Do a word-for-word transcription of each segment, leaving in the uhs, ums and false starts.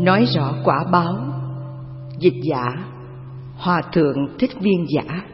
Nói rõ quả báo. Dịch giả Hòa thượng Thích Viên Giả.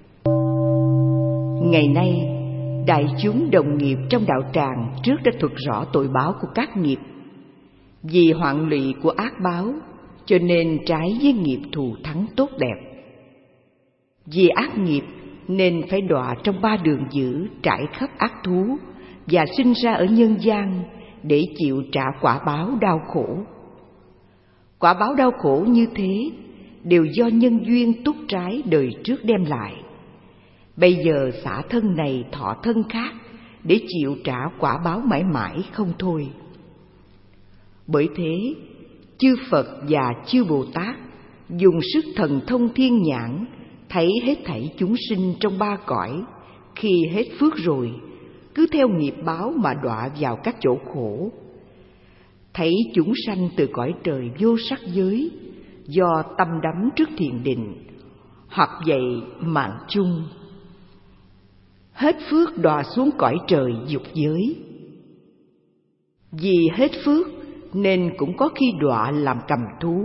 Ngày nay, đại chúng đồng nghiệp trong đạo tràng trước đã thuật rõ tội báo của các nghiệp. Vì hoạn lụy của ác báo, cho nên trái với nghiệp thù thắng tốt đẹp. Vì ác nghiệp nên phải đọa trong ba đường dữ trải khắp ác thú và sinh ra ở nhân gian để chịu trả quả báo đau khổ. Quả báo đau khổ như thế đều do nhân duyên túc trái đời trước đem lại. Bây giờ xả thân này thọ thân khác để chịu trả quả báo mãi mãi không thôi. Bởi thế, chư Phật và chư Bồ Tát dùng sức thần thông thiên nhãn thấy hết thảy chúng sinh trong ba cõi, khi hết phước rồi cứ theo nghiệp báo mà đọa vào các chỗ khổ. Thấy chúng sanh từ cõi trời vô sắc giới do tâm đắm trước thiền định, hoặc vậy mạng chung. Hết phước đọa xuống cõi trời dục giới. Vì hết phước nên cũng có khi đọa làm cầm thú.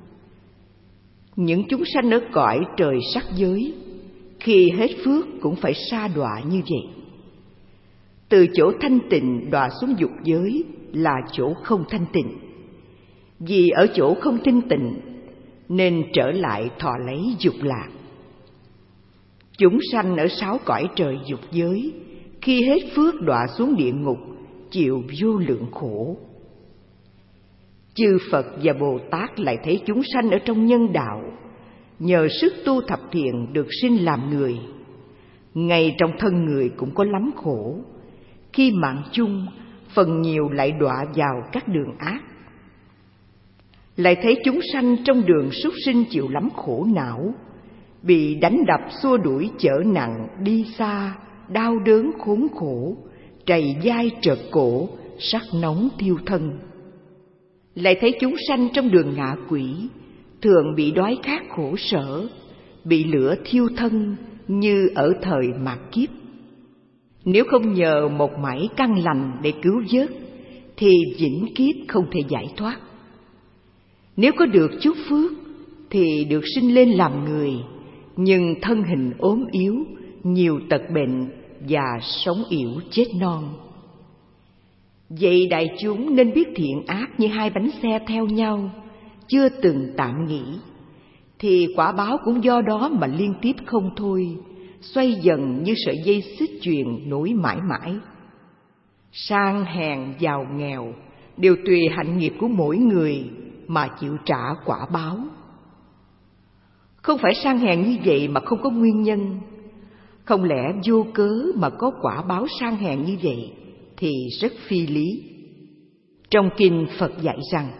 Những chúng sanh ở cõi trời sắc giới khi hết phước cũng phải sa đọa như vậy. Từ chỗ thanh tịnh đọa xuống dục giới là chỗ không thanh tịnh. Vì ở chỗ không thanh tịnh nên trở lại thọ lấy dục lạc. Chúng sanh ở sáu cõi trời dục giới khi hết phước đọa xuống địa ngục chịu vô lượng khổ. Chư Phật và Bồ Tát lại thấy chúng sanh ở trong nhân đạo nhờ sức tu thập thiện được sinh làm người. Ngay trong thân người cũng có lắm khổ, khi mạng chung phần nhiều lại đọa vào các đường ác. Lại thấy chúng sanh trong đường súc sinh chịu lắm khổ não, bị đánh đập xua đuổi chở nặng đi xa, đau đớn khốn khổ, trầy dai trợt cổ, sắc nóng thiêu thân. Lại thấy chúng sanh trong đường ngạ quỷ, thường bị đói khát khổ sở, bị lửa thiêu thân như ở thời mạt kiếp. Nếu không nhờ một mảy căn lành để cứu vớt, thì vĩnh kiếp không thể giải thoát. Nếu có được chút phước, thì được sinh lên làm người, nhưng thân hình ốm yếu, nhiều tật bệnh và sống yểu chết non. Vậy đại chúng nên biết thiện ác như hai bánh xe theo nhau, chưa từng tạm nghỉ, thì quả báo cũng do đó mà liên tiếp không thôi, xoay dần như sợi dây xích chuyền nối mãi mãi. Sang hèn giàu nghèo đều tùy hạnh nghiệp của mỗi người mà chịu trả quả báo. Không phải sang hèn như vậy mà không có nguyên nhân. Không lẽ vô cớ mà có quả báo sang hèn như vậy thì rất phi lý. Trong kinh Phật dạy rằng: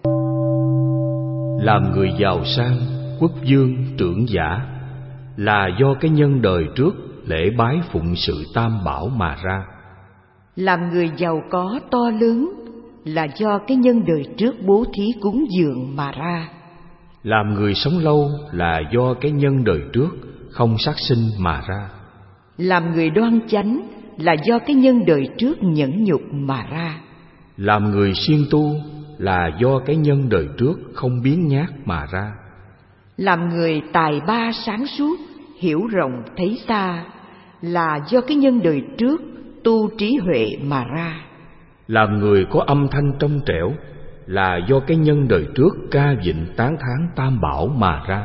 làm người giàu sang, quốc vương, trưởng giả là do cái nhân đời trước lễ bái phụng sự tam bảo mà ra. Làm người giàu có to lớn là do cái nhân đời trước bố thí cúng dường mà ra. Làm người sống lâu là do cái nhân đời trước không sát sinh mà ra. Làm người đoan chánh là do cái nhân đời trước nhẫn nhục mà ra. Làm người siêng tu là do cái nhân đời trước không biếng nhác mà ra. Làm người tài ba sáng suốt, hiểu rộng thấy xa là do cái nhân đời trước tu trí huệ mà ra. Làm người có âm thanh trong trẻo là do cái nhân đời trước ca vịnh tán thán tam bảo mà ra.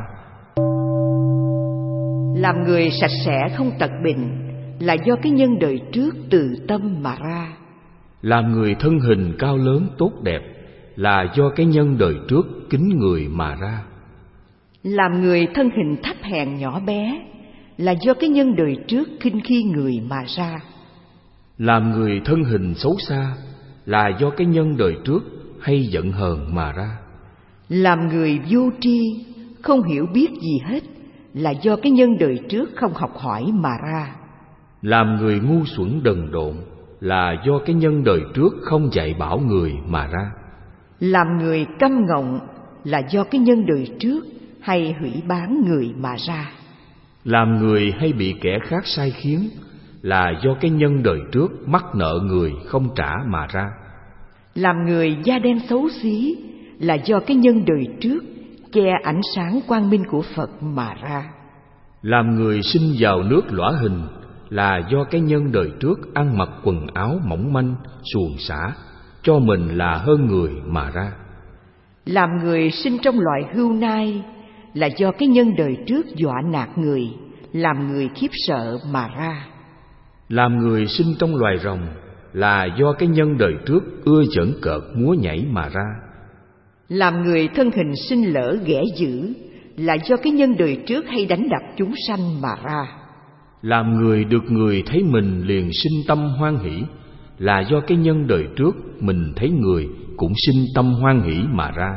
Làm người sạch sẽ không tật bệnh là do cái nhân đời trước từ tâm mà ra. Làm người thân hình cao lớn tốt đẹp là do cái nhân đời trước kính người mà ra. Làm người thân hình thấp hèn nhỏ bé là do cái nhân đời trước khinh khi người mà ra. Làm người thân hình xấu xa là do cái nhân đời trước hay giận hờn mà ra. Làm người vô tri, không hiểu biết gì hết là do cái nhân đời trước không học hỏi mà ra. Làm người ngu xuẩn đần độn là do cái nhân đời trước không dạy bảo người mà ra. Làm người câm ngọng là do cái nhân đời trước hay hủy bán người mà ra. Làm người hay bị kẻ khác sai khiến là do cái nhân đời trước mắc nợ người không trả mà ra. Làm người da đen xấu xí là do cái nhân đời trước che ánh sáng quang minh của Phật mà ra. Làm người sinh vào nước lõa hình là do cái nhân đời trước ăn mặc quần áo mỏng manh, xuồng xả, cho mình là hơn người mà ra. Làm người sinh trong loài hươu nai là do cái nhân đời trước dọa nạt người, làm người khiếp sợ mà ra. Làm người sinh trong loài rồng là do cái nhân đời trước ưa giỡn cợt múa nhảy mà ra. Làm người thân hình sinh lỡ ghẻ dữ là do cái nhân đời trước hay đánh đập chúng sanh mà ra. Làm người được người thấy mình liền sinh tâm hoan hỷ là do cái nhân đời trước mình thấy người cũng sinh tâm hoan hỷ mà ra.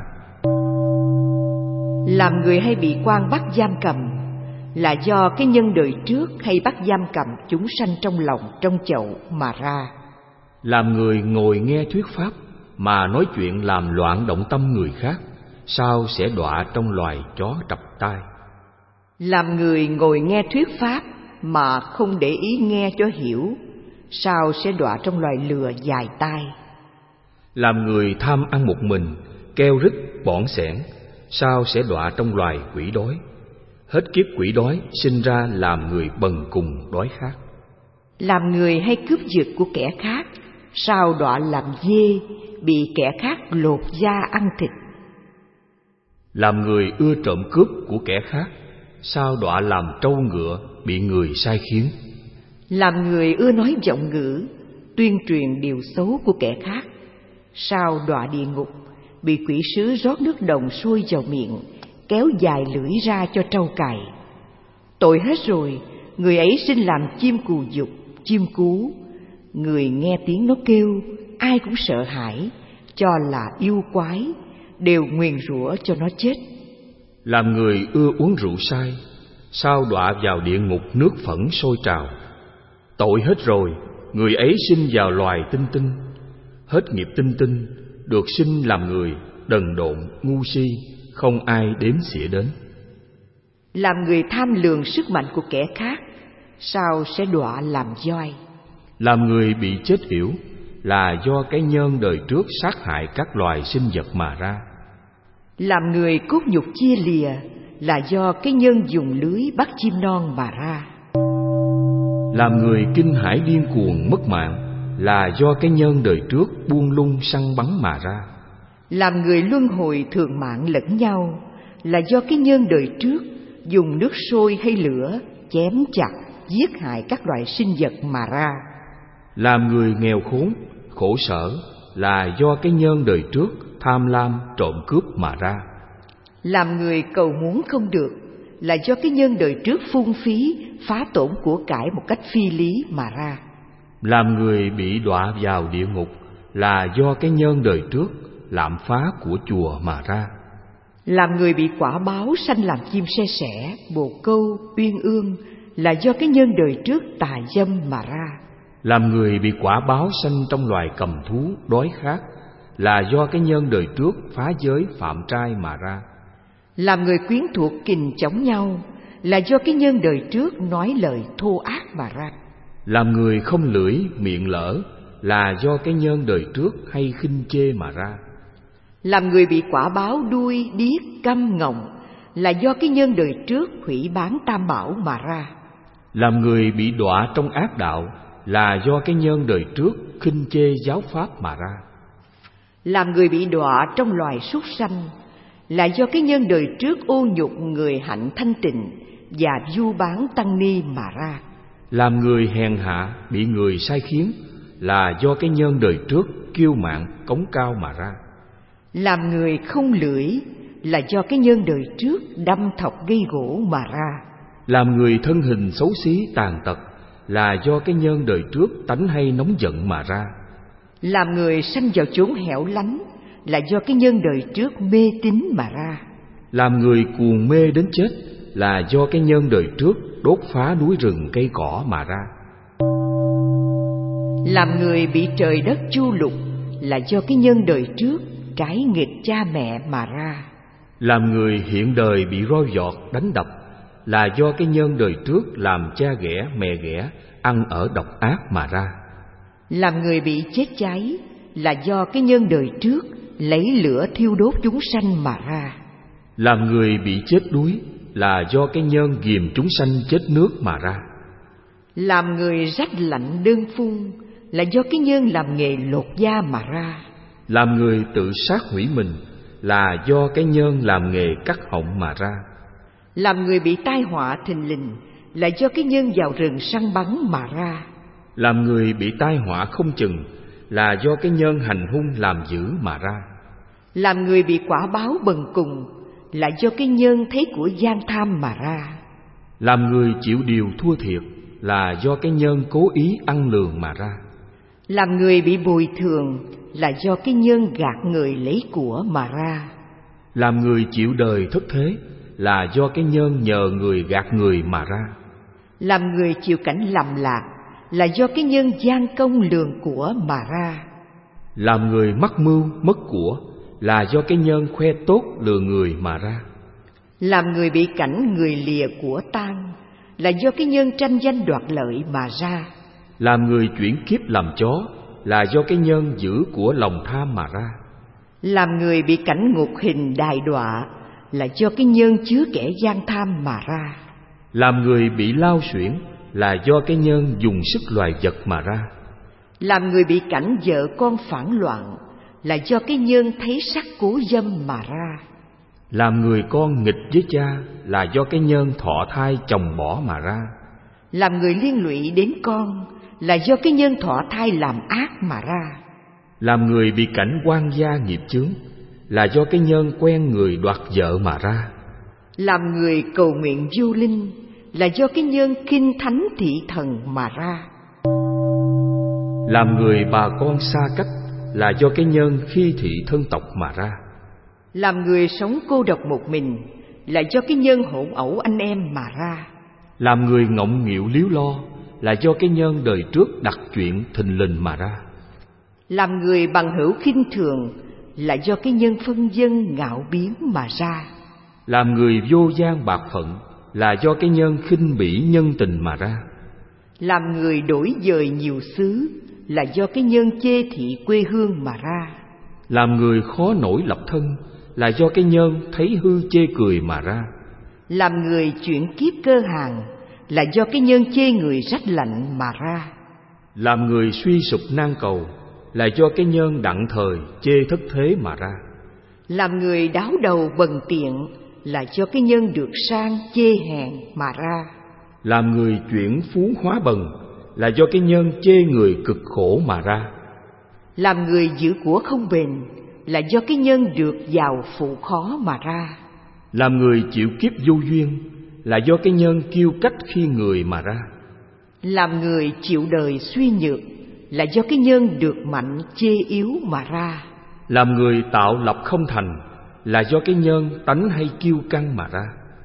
Làm người hay bị quan bắt giam cầm là do cái nhân đời trước hay bắt giam cầm chúng sanh trong lòng trong chậu mà ra. Làm người ngồi nghe thuyết pháp mà nói chuyện làm loạn động tâm người khác, sao sẽ đọa trong loài chó trập tai. Làm người ngồi nghe thuyết pháp mà không để ý nghe cho hiểu, sao sẽ đọa trong loài lừa dài tai. Làm người tham ăn một mình, keo rít bỏn sẻn, sao sẽ đọa trong loài quỷ đói. Hết kiếp quỷ đói sinh ra làm người bần cùng đói khát. Làm người hay cướp giật của kẻ khác, sao đọa làm dê, bị kẻ khác lột da ăn thịt. Làm người ưa trộm cướp của kẻ khác, sao đọa làm trâu ngựa, bị người sai khiến. Làm người ưa nói giọng ngữ, tuyên truyền điều xấu của kẻ khác, sao đọa địa ngục, bị quỷ sứ rót nước đồng sôi vào miệng, kéo dài lưỡi ra cho trâu cày. Tội hết rồi, người ấy sinh làm chim cù dục, chim cú. Người nghe tiếng nó kêu, ai cũng sợ hãi, cho là yêu quái, đều nguyền rủa cho nó chết. Làm người ưa uống rượu say, sao đọa vào địa ngục nước phẫn sôi trào. Tội hết rồi, người ấy sinh vào loài tinh tinh. Hết nghiệp tinh tinh, được sinh làm người, đần độn, ngu si, không ai đếm xỉa đến. Làm người tham lường sức mạnh của kẻ khác, sao sẽ đọa làm voi. Làm người bị chết yểu là do cái nhân đời trước sát hại các loài sinh vật mà ra. Làm người cốt nhục chia lìa là do cái nhân dùng lưới bắt chim non mà ra. Làm người kinh hãi điên cuồng mất mạng là do cái nhân đời trước buông lung săn bắn mà ra. Làm người luân hồi thường mạng lẫn nhau là do cái nhân đời trước dùng nước sôi hay lửa chém chặt giết hại các loài sinh vật mà ra. Làm người nghèo khốn, khổ sở là do cái nhân đời trước tham lam trộm cướp mà ra. Làm người cầu muốn không được là do cái nhân đời trước phung phí, phá tổn của cải một cách phi lý mà ra. Làm người bị đọa vào địa ngục là do cái nhân đời trước lạm phá của chùa mà ra. Làm người bị quả báo sanh làm chim se sẻ, bồ câu, uyên ương là do cái nhân đời trước tà dâm mà ra. Làm người bị quả báo sanh trong loài cầm thú, đói khát là do cái nhân đời trước phá giới phạm trai mà ra. Làm người quyến thuộc kình chống nhau là do cái nhân đời trước nói lời thô ác mà ra. Làm người không lưỡi, miệng lỡ là do cái nhân đời trước hay khinh chê mà ra. Làm người bị quả báo đuôi, điếc, câm, ngọng là do cái nhân đời trước hủy bán tam bảo mà ra. Làm người bị đọa trong ác đạo là do cái nhân đời trước khinh chê giáo pháp mà ra. Làm người bị đọa trong loài súc sanh là do cái nhân đời trước ô nhục người hạnh thanh tịnh và vu bán tăng ni mà ra. Làm người hèn hạ bị người sai khiến là do cái nhân đời trước kiêu mạn cống cao mà ra. Làm người không lưỡi là do cái nhân đời trước đâm thọc gây gỗ mà ra. Làm người thân hình xấu xí tàn tật là do cái nhân đời trước tánh hay nóng giận mà ra. Làm người sanh vào chốn hẻo lánh là do cái nhân đời trước mê tín mà ra. Làm người cuồng mê đến chết là do cái nhân đời trước đốt phá núi rừng cây cỏ mà ra. Làm người bị trời đất chu lục là do cái nhân đời trước trái nghịch cha mẹ mà ra. Làm người hiện đời bị roi vọt đánh đập là do cái nhân đời trước làm cha ghẻ mẹ ghẻ ăn ở độc ác mà ra. Làm người bị chết cháy là do cái nhân đời trước lấy lửa thiêu đốt chúng sanh mà ra. Làm người bị chết đuối là do cái nhân ghìm chúng sanh chết nước mà ra. Làm người rách lạnh đơn phun là do cái nhân làm nghề lột da mà ra. Làm người tự sát hủy mình là do cái nhân làm nghề cắt họng mà ra. Làm người bị tai họa thình lình là do cái nhân vào rừng săn bắn mà ra. Làm người bị tai họa không chừng là do cái nhân hành hung làm dữ mà ra. Làm người bị quả báo bần cùng là do cái nhân thấy của gian tham mà ra. Làm người chịu điều thua thiệt là do cái nhân cố ý ăn lường mà ra. Làm người bị bồi thường là do cái nhân gạt người lấy của mà ra. Làm người chịu đời thất thế là do cái nhân nhờ người gạt người mà ra. Làm người chịu cảnh lầm lạc là do cái nhân gian công lường của mà ra. Làm người mắc mưu mất của là do cái nhân khoe tốt lừa người mà ra. Làm người bị cảnh người lìa của tan là do cái nhân tranh danh đoạt lợi mà ra. Làm người chuyển kiếp làm chó là do cái nhân giữ của lòng tham mà ra. Làm người bị cảnh ngục hình đài đọa là do cái nhân chứa kẻ gian tham mà ra. Làm người bị lao xuyển là do cái nhân dùng sức loài vật mà ra. Làm người bị cảnh vợ con phản loạn là do cái nhân thấy sắc cố dâm mà ra. Làm người con nghịch với cha là do cái nhân thọ thai chồng bỏ mà ra. Làm người liên lụy đến con là do cái nhân thọ thai làm ác mà ra. Làm người bị cảnh oan gia nghiệp chướng là do cái nhân quen người đoạt vợ mà ra. Làm người cầu nguyện vô linh là do cái nhân kinh thánh thị thần mà ra. Làm người bà con xa cách là do cái nhân khi thị thân tộc mà ra. Làm người sống cô độc một mình là do cái nhân hỗn ẩu anh em mà ra. Làm người ngọng nghịu líu lo là do cái nhân đời trước đặt chuyện thình lình mà ra. Làm người bằng hữu khinh thường là do cái nhân phân dân ngạo biến mà ra. Làm người vô gian bạc phận là do cái nhân khinh bỉ nhân tình mà ra. Làm người đổi dời nhiều xứ là do cái nhân chê thị quê hương mà ra. Làm người khó nổi lập thân là do cái nhân thấy hư chê cười mà ra. Làm người chuyển kiếp cơ hàng là do cái nhân chê người rách lạnh mà ra. Làm người suy sụp nan cầu là do cái nhân đặng thời chê thất thế mà ra. Làm người đáo đầu bần tiện là do cái nhân được sang chê hèn mà ra. Làm người chuyển phú hóa bần là do cái nhân chê người cực khổ mà ra. Làm người giữ của không bền là do cái nhân được giàu phụ khó mà ra. Làm người chịu kiếp vô duyên là do cái nhân kiêu cách khi người mà ra. Làm người chịu đời suy nhược là do cái nhân được mạnh chê yếu mà ra. Làm người tạo lập không thành là do cái nhân tánh hay kiêu căng mà ra.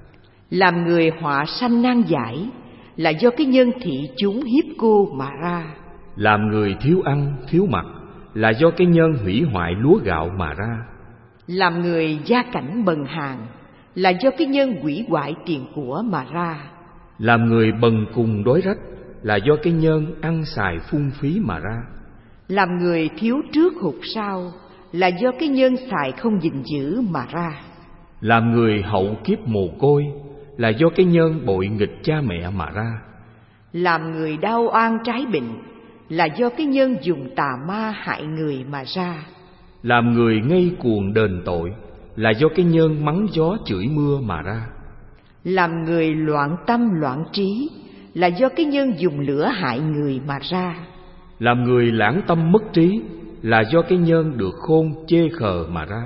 Làm người họa sanh nan giải là do cái nhân thị chúng hiếp cô mà ra. Làm người thiếu ăn thiếu mặc là do cái nhân hủy hoại lúa gạo mà ra. Làm người gia cảnh bần hàn là do cái nhân hủy hoại tiền của mà ra. Làm người bần cùng đói rách là do cái nhân ăn xài phung phí mà ra. Làm người thiếu trước hụt sau là do cái nhân xài không gìn giữ mà ra. Làm người hậu kiếp mồ côi là do cái nhân bội nghịch cha mẹ mà ra. Làm người đau oan trái bệnh là do cái nhân dùng tà ma hại người mà ra. Làm người ngây cuồng đền tội là do cái nhân mắng gió chửi mưa mà ra. Làm người loạn tâm loạn trí là do cái nhân dùng lửa hại người mà ra. Làm người lãng tâm mất trí là do cái nhân được khôn chê khờ mà ra.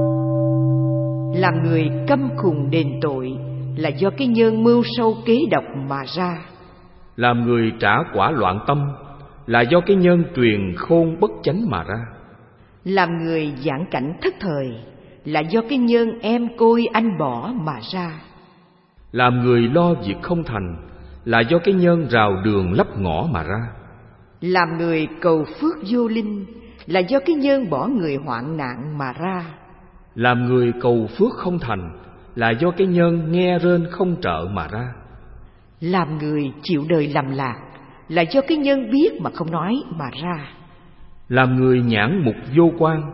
Làm người câm khùng đền tội là do cái nhân mưu sâu kế độc mà ra. Làm người trả quả loạn tâm là do cái nhân truyền khôn bất chánh mà ra. Làm người giảng cảnh thất thời là do cái nhân em côi anh bỏ mà ra. Làm người lo việc không thành là do cái nhân rào đường lấp ngõ mà ra. Làm người cầu phước vô linh là do cái nhân bỏ người hoạn nạn mà ra. Làm người cầu phước không thành là do cái nhân nghe rên không trợ mà ra. Làm người chịu đời lầm lạc là do cái nhân biết mà không nói mà ra. Làm người nhãn mục vô quan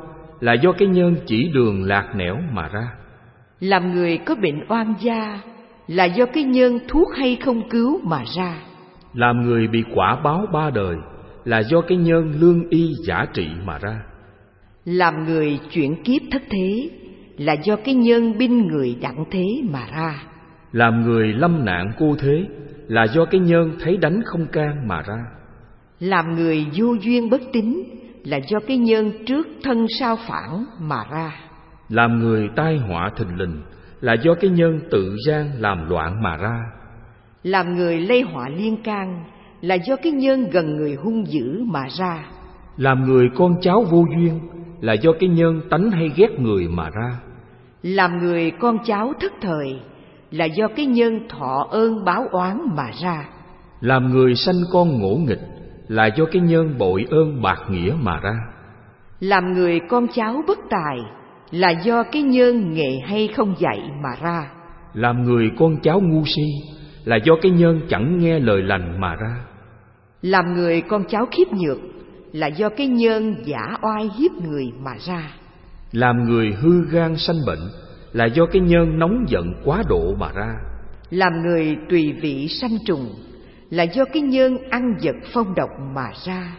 là do cái nhân chỉ đường lạc nẻo mà ra. Làm người có bệnh oan gia là do cái nhân thuốc hay không cứu mà ra. Làm người bị quả báo ba đời là do cái nhân lương y giả trị mà ra. Làm người chuyển kiếp thất thế là do cái nhân binh người đặng thế mà ra. Làm người lâm nạn cô thế là do cái nhân thấy đánh không can mà ra. Làm người vô duyên bất tín là do cái nhân trước thân sao phản mà ra. Làm người tai họa thình lình là do cái nhân tự gian làm loạn mà ra. Làm người lây họa liên can là do cái nhân gần người hung dữ mà ra. Làm người con cháu vô duyên là do cái nhân tánh hay ghét người mà ra. Làm người con cháu thất thời là do cái nhân thọ ơn báo oán mà ra. Làm người sanh con ngỗ nghịch là do cái nhân bội ơn bạc nghĩa mà ra. Làm người con cháu bất tài là do cái nhân nghề hay không dạy mà ra. Làm người con cháu ngu si là do cái nhân chẳng nghe lời lành mà ra. Làm người con cháu khiếp nhược là do cái nhân giả oai hiếp người mà ra. Làm người hư gan sanh bệnh là do cái nhân nóng giận quá độ mà ra. Làm người tùy vị sanh trùng là do cái nhân ăn vật phong độc mà ra.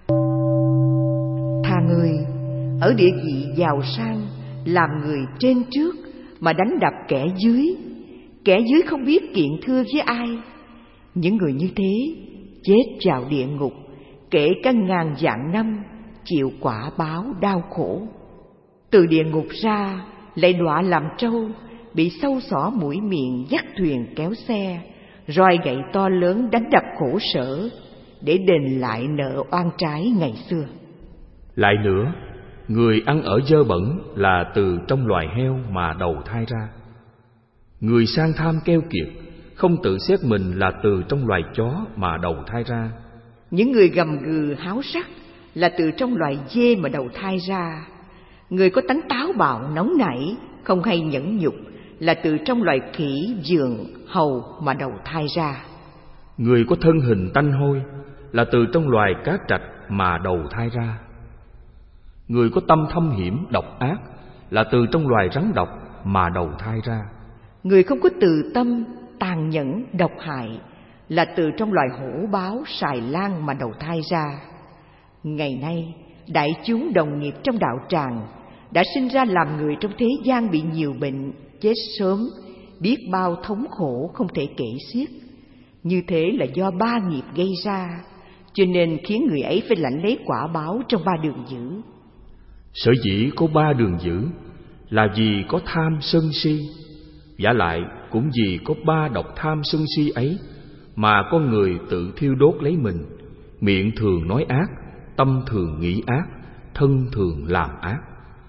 Thà người ở địa vị giàu sang làm người trên trước mà đánh đập kẻ dưới, kẻ dưới không biết kiện thưa với ai. Những người như thế chết vào địa ngục kể cả ngàn vạn năm, chịu quả báo đau khổ. Từ địa ngục ra lại đọa làm trâu, bị sâu xỏ mũi miệng dắt thuyền kéo xe, roi gậy to lớn đánh đập khổ sở để đền lại nợ oan trái ngày xưa. Lại nữa, người ăn ở dơ bẩn là từ trong loài heo mà đầu thai ra. Người sang tham keo kiệt không tự xét mình là từ trong loài chó mà đầu thai ra. Những người gầm gừ háo sắc là từ trong loài dê mà đầu thai ra. Người có tánh táo bạo nóng nảy, không hay nhẫn nhục là từ trong loài khỉ, giường, hầu mà đầu thai ra. Người có thân hình tanh hôi là từ trong loài cá trạch mà đầu thai ra. Người có tâm thâm hiểm độc ác là từ trong loài rắn độc mà đầu thai ra. Người không có từ tâm tàn nhẫn độc hại là từ trong loài hổ báo xài lang mà đầu thai ra. Ngày nay đại chúng đồng nghiệp trong đạo tràng đã sinh ra làm người trong thế gian bị nhiều bệnh, chết sớm, biết bao thống khổ không thể kể xiết. Như thế là do ba nghiệp gây ra, cho nên khiến người ấy phải lãnh lấy quả báo trong ba đường dữ. Sở dĩ có ba đường dữ là vì có tham sân si, vả lại cũng vì có ba độc tham sân si ấy mà con người tự thiêu đốt lấy mình. Miệng thường nói ác, tâm thường nghĩ ác, thân thường làm ác.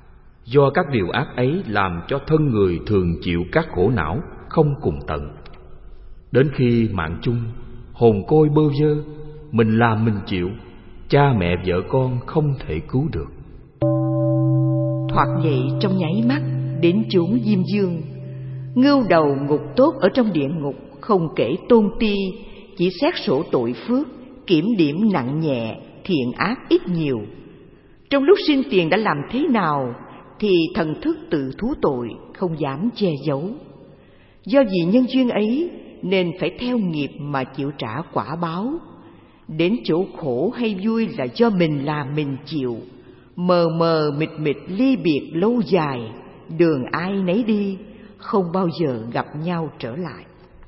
Do các điều ác ấy làm cho thân người thường chịu các khổ não không cùng tận. Đến khi mạng chung, hồn côi bơ vơ, mình làm mình chịu, cha mẹ vợ con không thể cứu được. Thoạt dậy trong nháy mắt đến chốn diêm dương, ngưu đầu ngục tốt ở trong địa ngục không kể tôn ti, chỉ xét sổ tội phước, kiểm điểm nặng nhẹ, thiện ác ít nhiều. Trong lúc sinh tiền đã làm thế nào thì thần thức tự thú tội, không dám che giấu. Do vì nhân duyên ấy nên phải theo nghiệp mà chịu trả quả báo. Đến chỗ khổ hay vui là do mình làm mình chịu, mờ mờ mịt mịt ly biệt lâu dài, đường ai nấy đi, không bao giờ gặp nhau trở lại.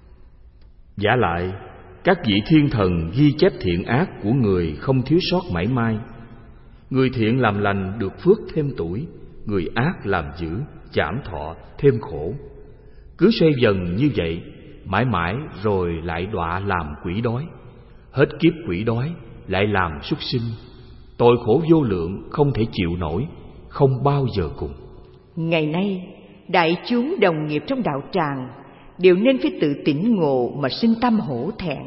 Vả lại, các vị thiên thần ghi chép thiện ác của người không thiếu sót mảy may. Người thiện làm lành được phước thêm tuổi, người ác làm dữ chảm thọ thêm khổ. Cứ xoay dần như vậy, mãi mãi rồi lại đọa làm quỷ đói. Hết kiếp quỷ đói lại làm súc sinh. Tội khổ vô lượng không thể chịu nổi, không bao giờ cùng. Ngày nay, đại chúng đồng nghiệp trong đạo tràng đều nên phải tự tỉnh ngộ mà sinh tâm hổ thẹn.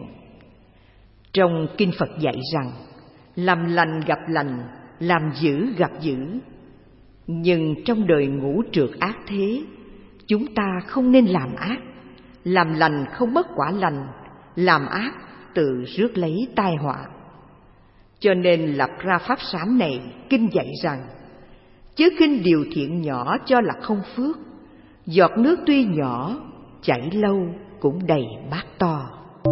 Trong kinh Phật dạy rằng, làm lành gặp lành, làm dữ gặp dữ. Nhưng trong đời ngũ trượt ác thế, chúng ta không nên làm ác. Làm lành không mất quả lành, làm ác tự rước lấy tai họa. Cho nên lập ra pháp sám này, kinh dạy rằng, chớ khinh điều thiện nhỏ cho là không phước. Giọt nước tuy nhỏ, chảy lâu cũng đầy bát to.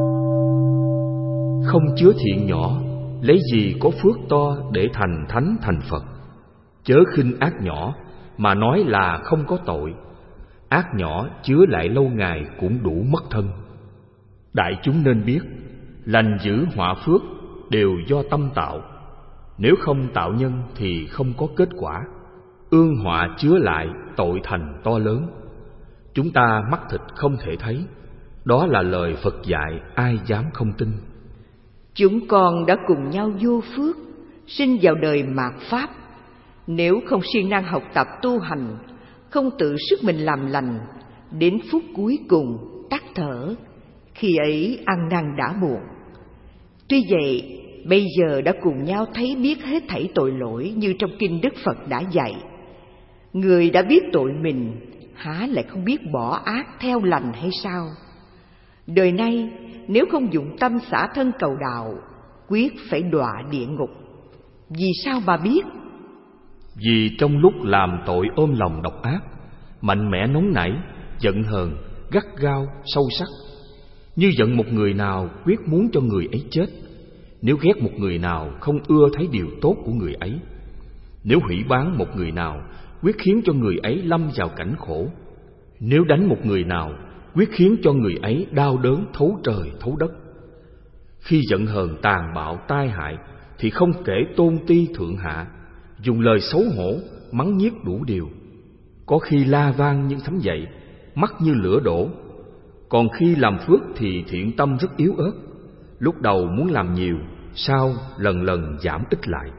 Không chứa thiện nhỏ, lấy gì có phước to để thành thánh thành Phật. Chớ khinh ác nhỏ mà nói là không có tội. Ác nhỏ chứa lại lâu ngày cũng đủ mất thân. Đại chúng nên biết, lành dữ họa phước đều do tâm tạo. Nếu không tạo nhân thì không có kết quả. Ương họa chứa lại, tội thành to lớn. Chúng ta mắt thịt không thể thấy. Đó là lời Phật dạy, ai dám không tin. Chúng con đã cùng nhau vô phước, sinh vào đời mạt Pháp. Nếu không siêng năng học tập tu hành, không tự sức mình làm lành, đến phút cuối cùng tắt thở, khi ấy ăn năn đã muộn. Tuy vậy, bây giờ đã cùng nhau thấy biết hết thảy tội lỗi như trong kinh Đức Phật đã dạy. Người đã biết tội mình, há lại không biết bỏ ác theo lành hay sao? Đời nay, nếu không dụng tâm xả thân cầu đạo, quyết phải đọa địa ngục. Vì sao bà biết? Vì trong lúc làm tội ôm lòng độc ác, mạnh mẽ nóng nảy, giận hờn, gắt gao, sâu sắc. Như giận một người nào quyết muốn cho người ấy chết. Nếu ghét một người nào không ưa thấy điều tốt của người ấy. Nếu hủy báng một người nào quyết khiến cho người ấy lâm vào cảnh khổ. Nếu đánh một người nào quyết khiến cho người ấy đau đớn thấu trời thấu đất. Khi giận hờn tàn bạo tai hại thì không kể tôn ti thượng hạ, dùng lời xấu hổ mắng nhiếc đủ điều. Có khi la vang như sấm dậy, mắt như lửa đổ. Còn khi làm phước thì thiện tâm rất yếu ớt. Lúc đầu muốn làm nhiều, sau lần lần giảm ít lại.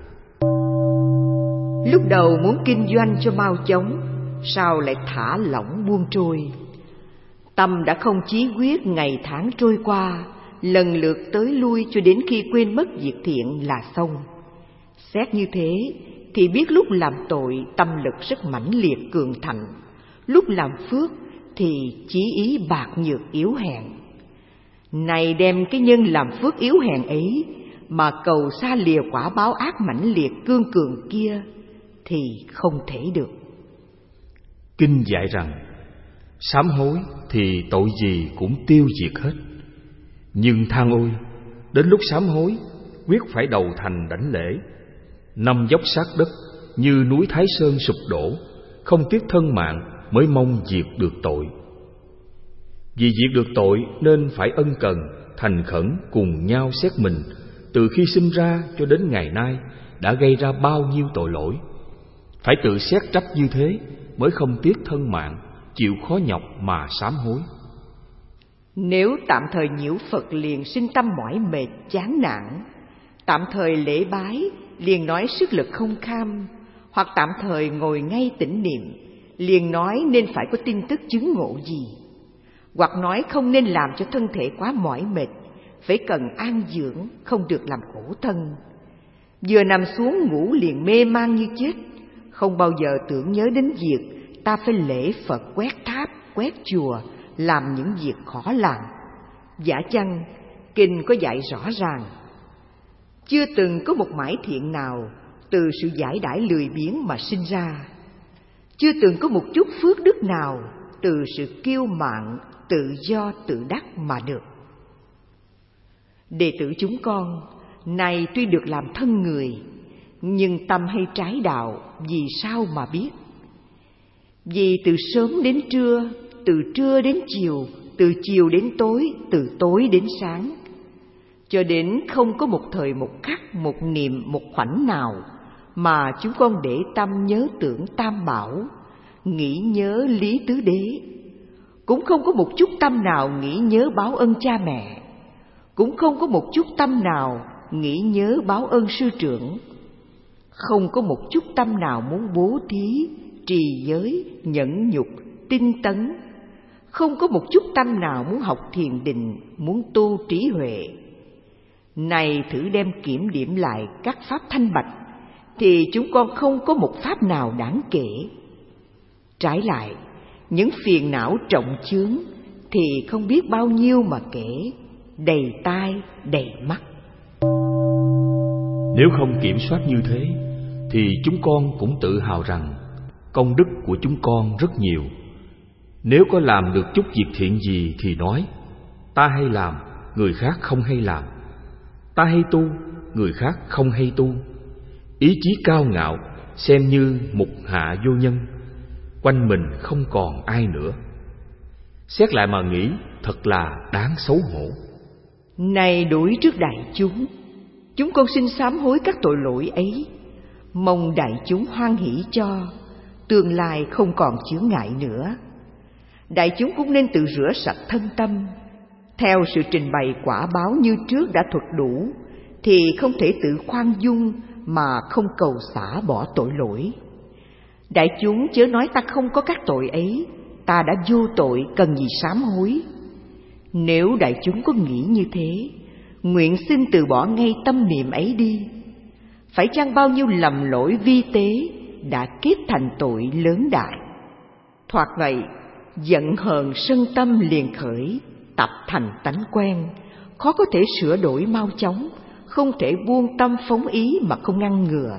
Lúc đầu muốn kinh doanh cho mau chóng, sau lại thả lỏng buông trôi. Tâm đã không chí quyết, ngày tháng trôi qua, lần lượt tới lui cho đến khi quên mất việc thiện là xong. Xét như thế thì biết lúc làm tội tâm lực rất mãnh liệt cường thạnh, lúc làm phước thì chí ý bạc nhược yếu hèn. Này đem cái nhân làm phước yếu hèn ấy mà cầu xa lìa quả báo ác mãnh liệt cương cường kia thì không thể được. Kinh dạy rằng sám hối thì tội gì cũng tiêu diệt hết. Nhưng than ôi, đến lúc sám hối quyết phải đầu thành đảnh lễ, năm dốc sát đất như núi Thái Sơn sụp đổ, không tiếc thân mạng mới mong diệt được tội. Vì diệt được tội nên phải ân cần, thành khẩn cùng nhau xét mình, từ khi sinh ra cho đến ngày nay đã gây ra bao nhiêu tội lỗi. Phải tự xét trách như thế mới không tiếc thân mạng, chịu khó nhọc mà sám hối. Nếu tạm thời nhiễu Phật liền sinh tâm mỏi mệt chán nản, tạm thời lễ bái liền nói sức lực không kham, hoặc tạm thời ngồi ngay tĩnh niệm liền nói nên phải có tin tức chứng ngộ gì, hoặc nói không nên làm cho thân thể quá mỏi mệt, phải cần an dưỡng, không được làm khổ thân. Vừa nằm xuống ngủ liền mê man như chết, không bao giờ tưởng nhớ đến việc ta phải lễ Phật quét tháp, quét chùa, làm những việc khó làm. Giả chăng kinh có dạy rõ ràng, chưa từng có một mải thiện nào từ sự giải đãi lười biếng mà sinh ra, chưa từng có một chút phước đức nào từ sự kiêu mạn tự do tự đắc mà được. Đệ tử chúng con này tuy được làm thân người, nhưng tâm hay trái đạo vì sao mà biết? Vì từ sớm đến trưa, từ trưa đến chiều, từ chiều đến tối, từ tối đến sáng, cho đến không có một thời một khắc, một niệm, một khoảnh nào mà chúng con để tâm nhớ tưởng Tam Bảo, nghĩ nhớ Lý Tứ Đế. Cũng không có một chút tâm nào nghĩ nhớ báo ân cha mẹ, cũng không có một chút tâm nào nghĩ nhớ báo ơn sư trưởng, không có một chút tâm nào muốn bố thí, trì giới, nhẫn nhục, tinh tấn, không có một chút tâm nào muốn học thiền định, muốn tu trí huệ. Này thử đem kiểm điểm lại các pháp thanh bạch, thì chúng con không có một pháp nào đáng kể. Trái lại, những phiền não trọng chướng thì không biết bao nhiêu mà kể, đầy tai, đầy mắt. Nếu không kiểm soát như thế thì chúng con cũng tự hào rằng công đức của chúng con rất nhiều. Nếu có làm được chút việc thiện gì thì nói: ta hay làm, người khác không hay làm. Ta hay tu, người khác không hay tu. Ý chí cao ngạo, xem như mục hạ vô nhân. Quanh mình không còn ai nữa. Xét lại mà nghĩ, thật là đáng xấu hổ. Này đối trước đại chúng, chúng con xin sám hối các tội lỗi ấy, mong đại chúng hoan hỷ cho, tương lai không còn chướng ngại nữa. Đại chúng cũng nên tự rửa sạch thân tâm. Theo sự trình bày quả báo như trước đã thuật đủ, thì không thể tự khoan dung mà không cầu xả bỏ tội lỗi. Đại chúng chớ nói ta không có các tội ấy, ta đã vô tội cần gì sám hối. Nếu đại chúng có nghĩ như thế, nguyện xin từ bỏ ngay tâm niệm ấy đi. Phải chăng bao nhiêu lầm lỗi vi tế đã kết thành tội lớn đại. Thoạt vậy, giận hờn sân tâm liền khởi, tập thành tánh quen, khó có thể sửa đổi mau chóng, không thể buông tâm phóng ý mà không ngăn ngừa.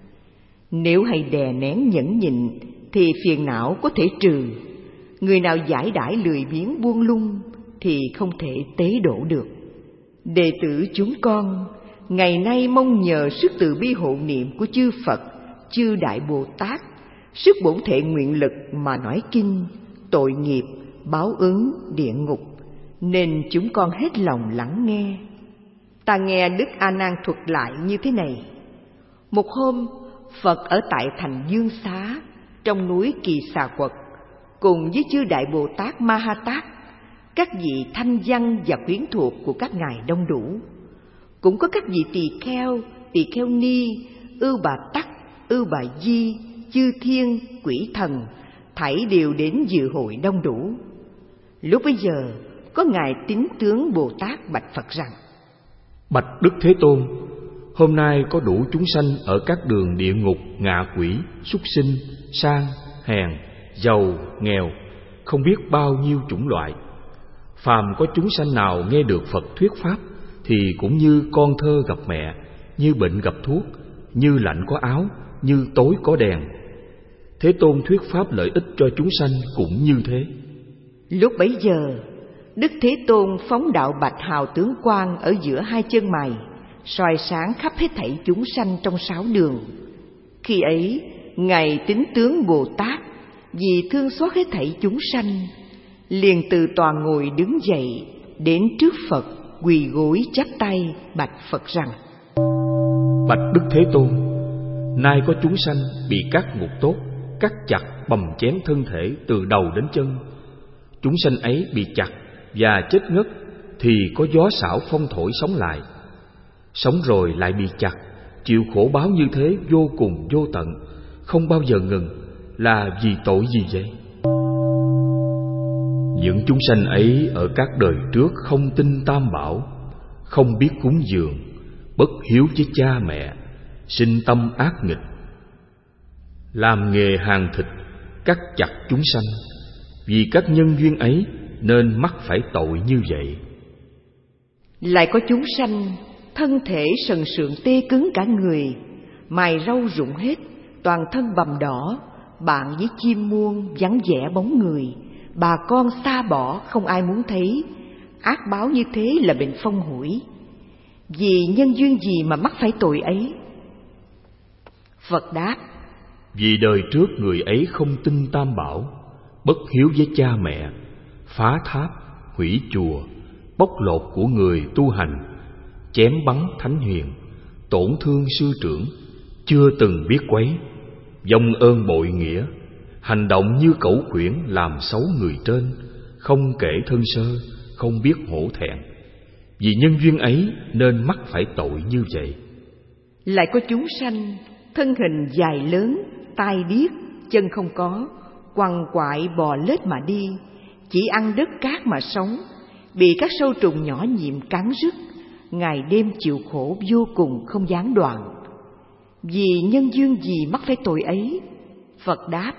Nếu hay đè nén nhẫn nhịn thì phiền não có thể trừ. Người nào giải đãi lười biếng buông lung thì không thể tế độ được. Đệ tử chúng con ngày nay mong nhờ sức từ bi hộ niệm của chư Phật, chư Đại Bồ Tát, sức bổn thể nguyện lực mà nói kinh, tội nghiệp, báo ứng, địa ngục, nên chúng con hết lòng lắng nghe. Ta nghe Đức A Nan thuật lại như thế này: một hôm, Phật ở tại thành Dương Xá, trong núi Kỳ Xà Quật, cùng với chư Đại Bồ Tát Ma Ha Tát, các vị thanh văn và quyến thuộc của các ngài đông đủ. Cũng có các vị tỳ kheo, tỳ kheo ni, ưu bà tắc, ưu bà di, chư thiên, quỷ thần, thảy đều đến dự hội đông đủ. Lúc bấy giờ, có ngài Tín Tướng Bồ Tát bạch Phật rằng: bạch Đức Thế Tôn, hôm nay có đủ chúng sanh ở các đường địa ngục, ngạ quỷ, súc sinh, sang, hèn, giàu, nghèo, không biết bao nhiêu chủng loại. Phàm có chúng sanh nào nghe được Phật thuyết pháp thì cũng như con thơ gặp mẹ, như bệnh gặp thuốc, như lạnh có áo, như tối có đèn. Thế Tôn thuyết pháp lợi ích cho chúng sanh cũng như thế. Lúc bấy giờ, Đức Thế Tôn phóng đạo bạch hào tướng quang ở giữa hai chân mày, soi sáng khắp hết thảy chúng sanh trong sáu đường. Khi ấy, ngài Tín Tướng Bồ Tát vì thương xót hết thảy chúng sanh, liền từ tòa ngồi đứng dậy, đến trước Phật quỳ gối chắp tay bạch Phật rằng: bạch Đức Thế Tôn, nay có chúng sanh bị các ngục tốt cắt chặt bầm chém thân thể từ đầu đến chân. Chúng sanh ấy bị chặt và chết ngất thì có gió xảo phong thổi sống lại. Sống rồi lại bị chặt, chịu khổ báo như thế vô cùng vô tận, không bao giờ ngừng, là vì tội gì vậy? Những chúng sanh ấy ở các đời trước không tin Tam Bảo, không biết cúng dường, bất hiếu với cha mẹ, sinh tâm ác nghịch, làm nghề hàn thịt, cắt chặt chúng sanh. Vì các nhân duyên ấy nên mắc phải tội như vậy. Lại có chúng sanh thân thể sần sượng tê cứng cả người, mày râu rụng hết, toàn thân bầm đỏ, bạn với chim muông vắng vẻ bóng người, bà con xa bỏ không ai muốn thấy. Ác báo như thế là bệnh phong hủi. Vì nhân duyên gì mà mắc phải tội ấy? Phật đáp: vì đời trước người ấy không tin Tam Bảo, bất hiếu với cha mẹ, phá tháp, hủy chùa, bóc lột của người tu hành, chém bắn thánh hiền, tổn thương sư trưởng, chưa từng biết quấy, vong ơn bội nghĩa, hành động như cẩu khuyển làm xấu người trên, không kể thân sơ, không biết hổ thẹn. Vì nhân duyên ấy nên mắc phải tội như vậy. Lại có chúng sanh thân hình dài lớn, tai điếc, chân không có, quằn quại bò lết mà đi, chỉ ăn đất cát mà sống, bị các sâu trùng nhỏ nhiệm cắn rứt, ngày đêm chịu khổ vô cùng không gián đoạn. Vì nhân duyên gì mắc phải tội ấy? Phật đáp: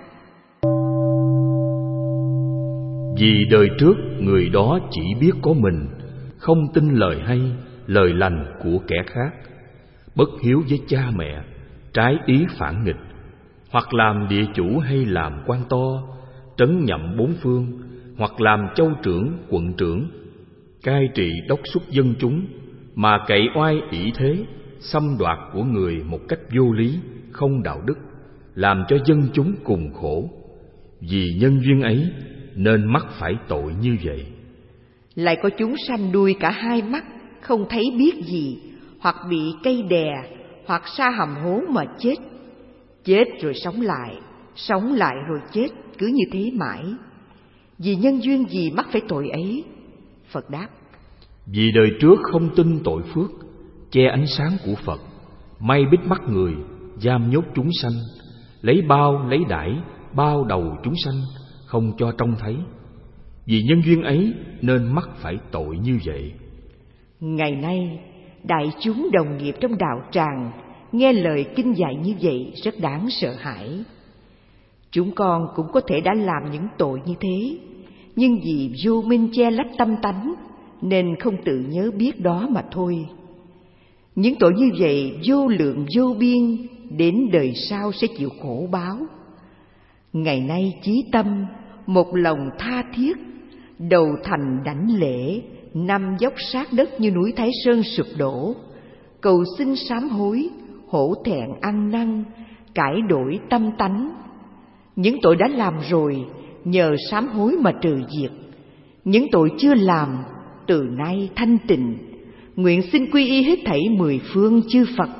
vì đời trước người đó chỉ biết có mình, không tin lời hay, lời lành của kẻ khác, bất hiếu với cha mẹ, trái ý phản nghịch, hoặc làm địa chủ hay làm quan to, trấn nhậm bốn phương, hoặc làm châu trưởng, quận trưởng, cai trị đốc xuất dân chúng, mà cậy oai ỷ thế, xâm đoạt của người một cách vô lý, không đạo đức, làm cho dân chúng cùng khổ. Vì nhân duyên ấy nên mắc phải tội như vậy. Lại có chúng sanh đuôi cả hai mắt, không thấy biết gì, hoặc bị cây đè, hoặc sa hầm hố mà chết. Chết rồi sống lại, sống lại rồi chết, cứ như thế mãi. Vì nhân duyên gì mắc phải tội ấy? Phật đáp: Vì đời trước không tin tội phước, che ánh sáng của Phật, may bít mắt người, giam nhốt chúng sanh, lấy bao lấy đãi bao đầu chúng sanh, không cho trông thấy. Vì nhân duyên ấy nên mắc phải tội như vậy. Ngày nay đại chúng đồng nghiệp trong đạo tràng nghe lời kinh dạy như vậy rất đáng sợ hãi. Chúng con cũng có thể đã làm những tội như thế, nhưng vì vô minh che lấp tâm tánh nên không tự nhớ biết đó mà thôi. Những tội như vậy vô lượng vô biên, đến đời sau sẽ chịu khổ báo. Ngày nay chí tâm một lòng tha thiết, đầu thành đảnh lễ, nằm dốc sát đất như núi Thái Sơn sụp đổ, cầu xin sám hối, hổ thẹn ăn năn, cải đổi tâm tánh. Những tội đã làm rồi nhờ sám hối mà trừ diệt, những tội chưa làm từ nay thanh tịnh, nguyện xin quy y hết thảy mười phương chư Phật.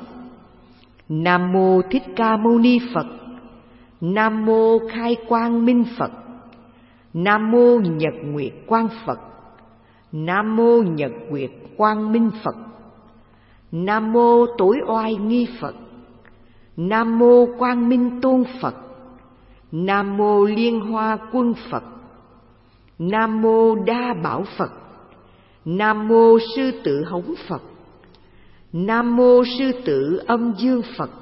Nam mô Thích Ca Mâu Ni Phật. Nam mô Khai Quang Minh Phật. Nam mô Nhật Nguyệt Quang Phật. Nam mô Nhật Nguyệt Quang Minh Phật. Nam mô Tối Oai Nghi Phật. Nam mô Quang Minh Tôn Phật. Nam mô Liên Hoa Quân Phật. Nam mô Đa Bảo Phật. Nam mô Sư Tử Hống Phật. Nam mô Sư Tử Âm Dương Phật.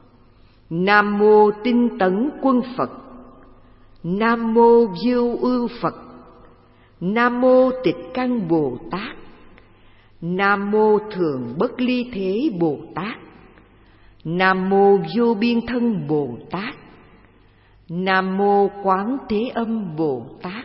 Nam mô Tinh Tấn Quân Phật. Nam mô Diêu Ưu Phật. Nam mô Tịch Căn Bồ Tát. Nam mô Thường Bất Ly Thế Bồ Tát. Nam mô Vô Biên Thân Bồ Tát. Nam mô Quán Thế Âm Bồ Tát.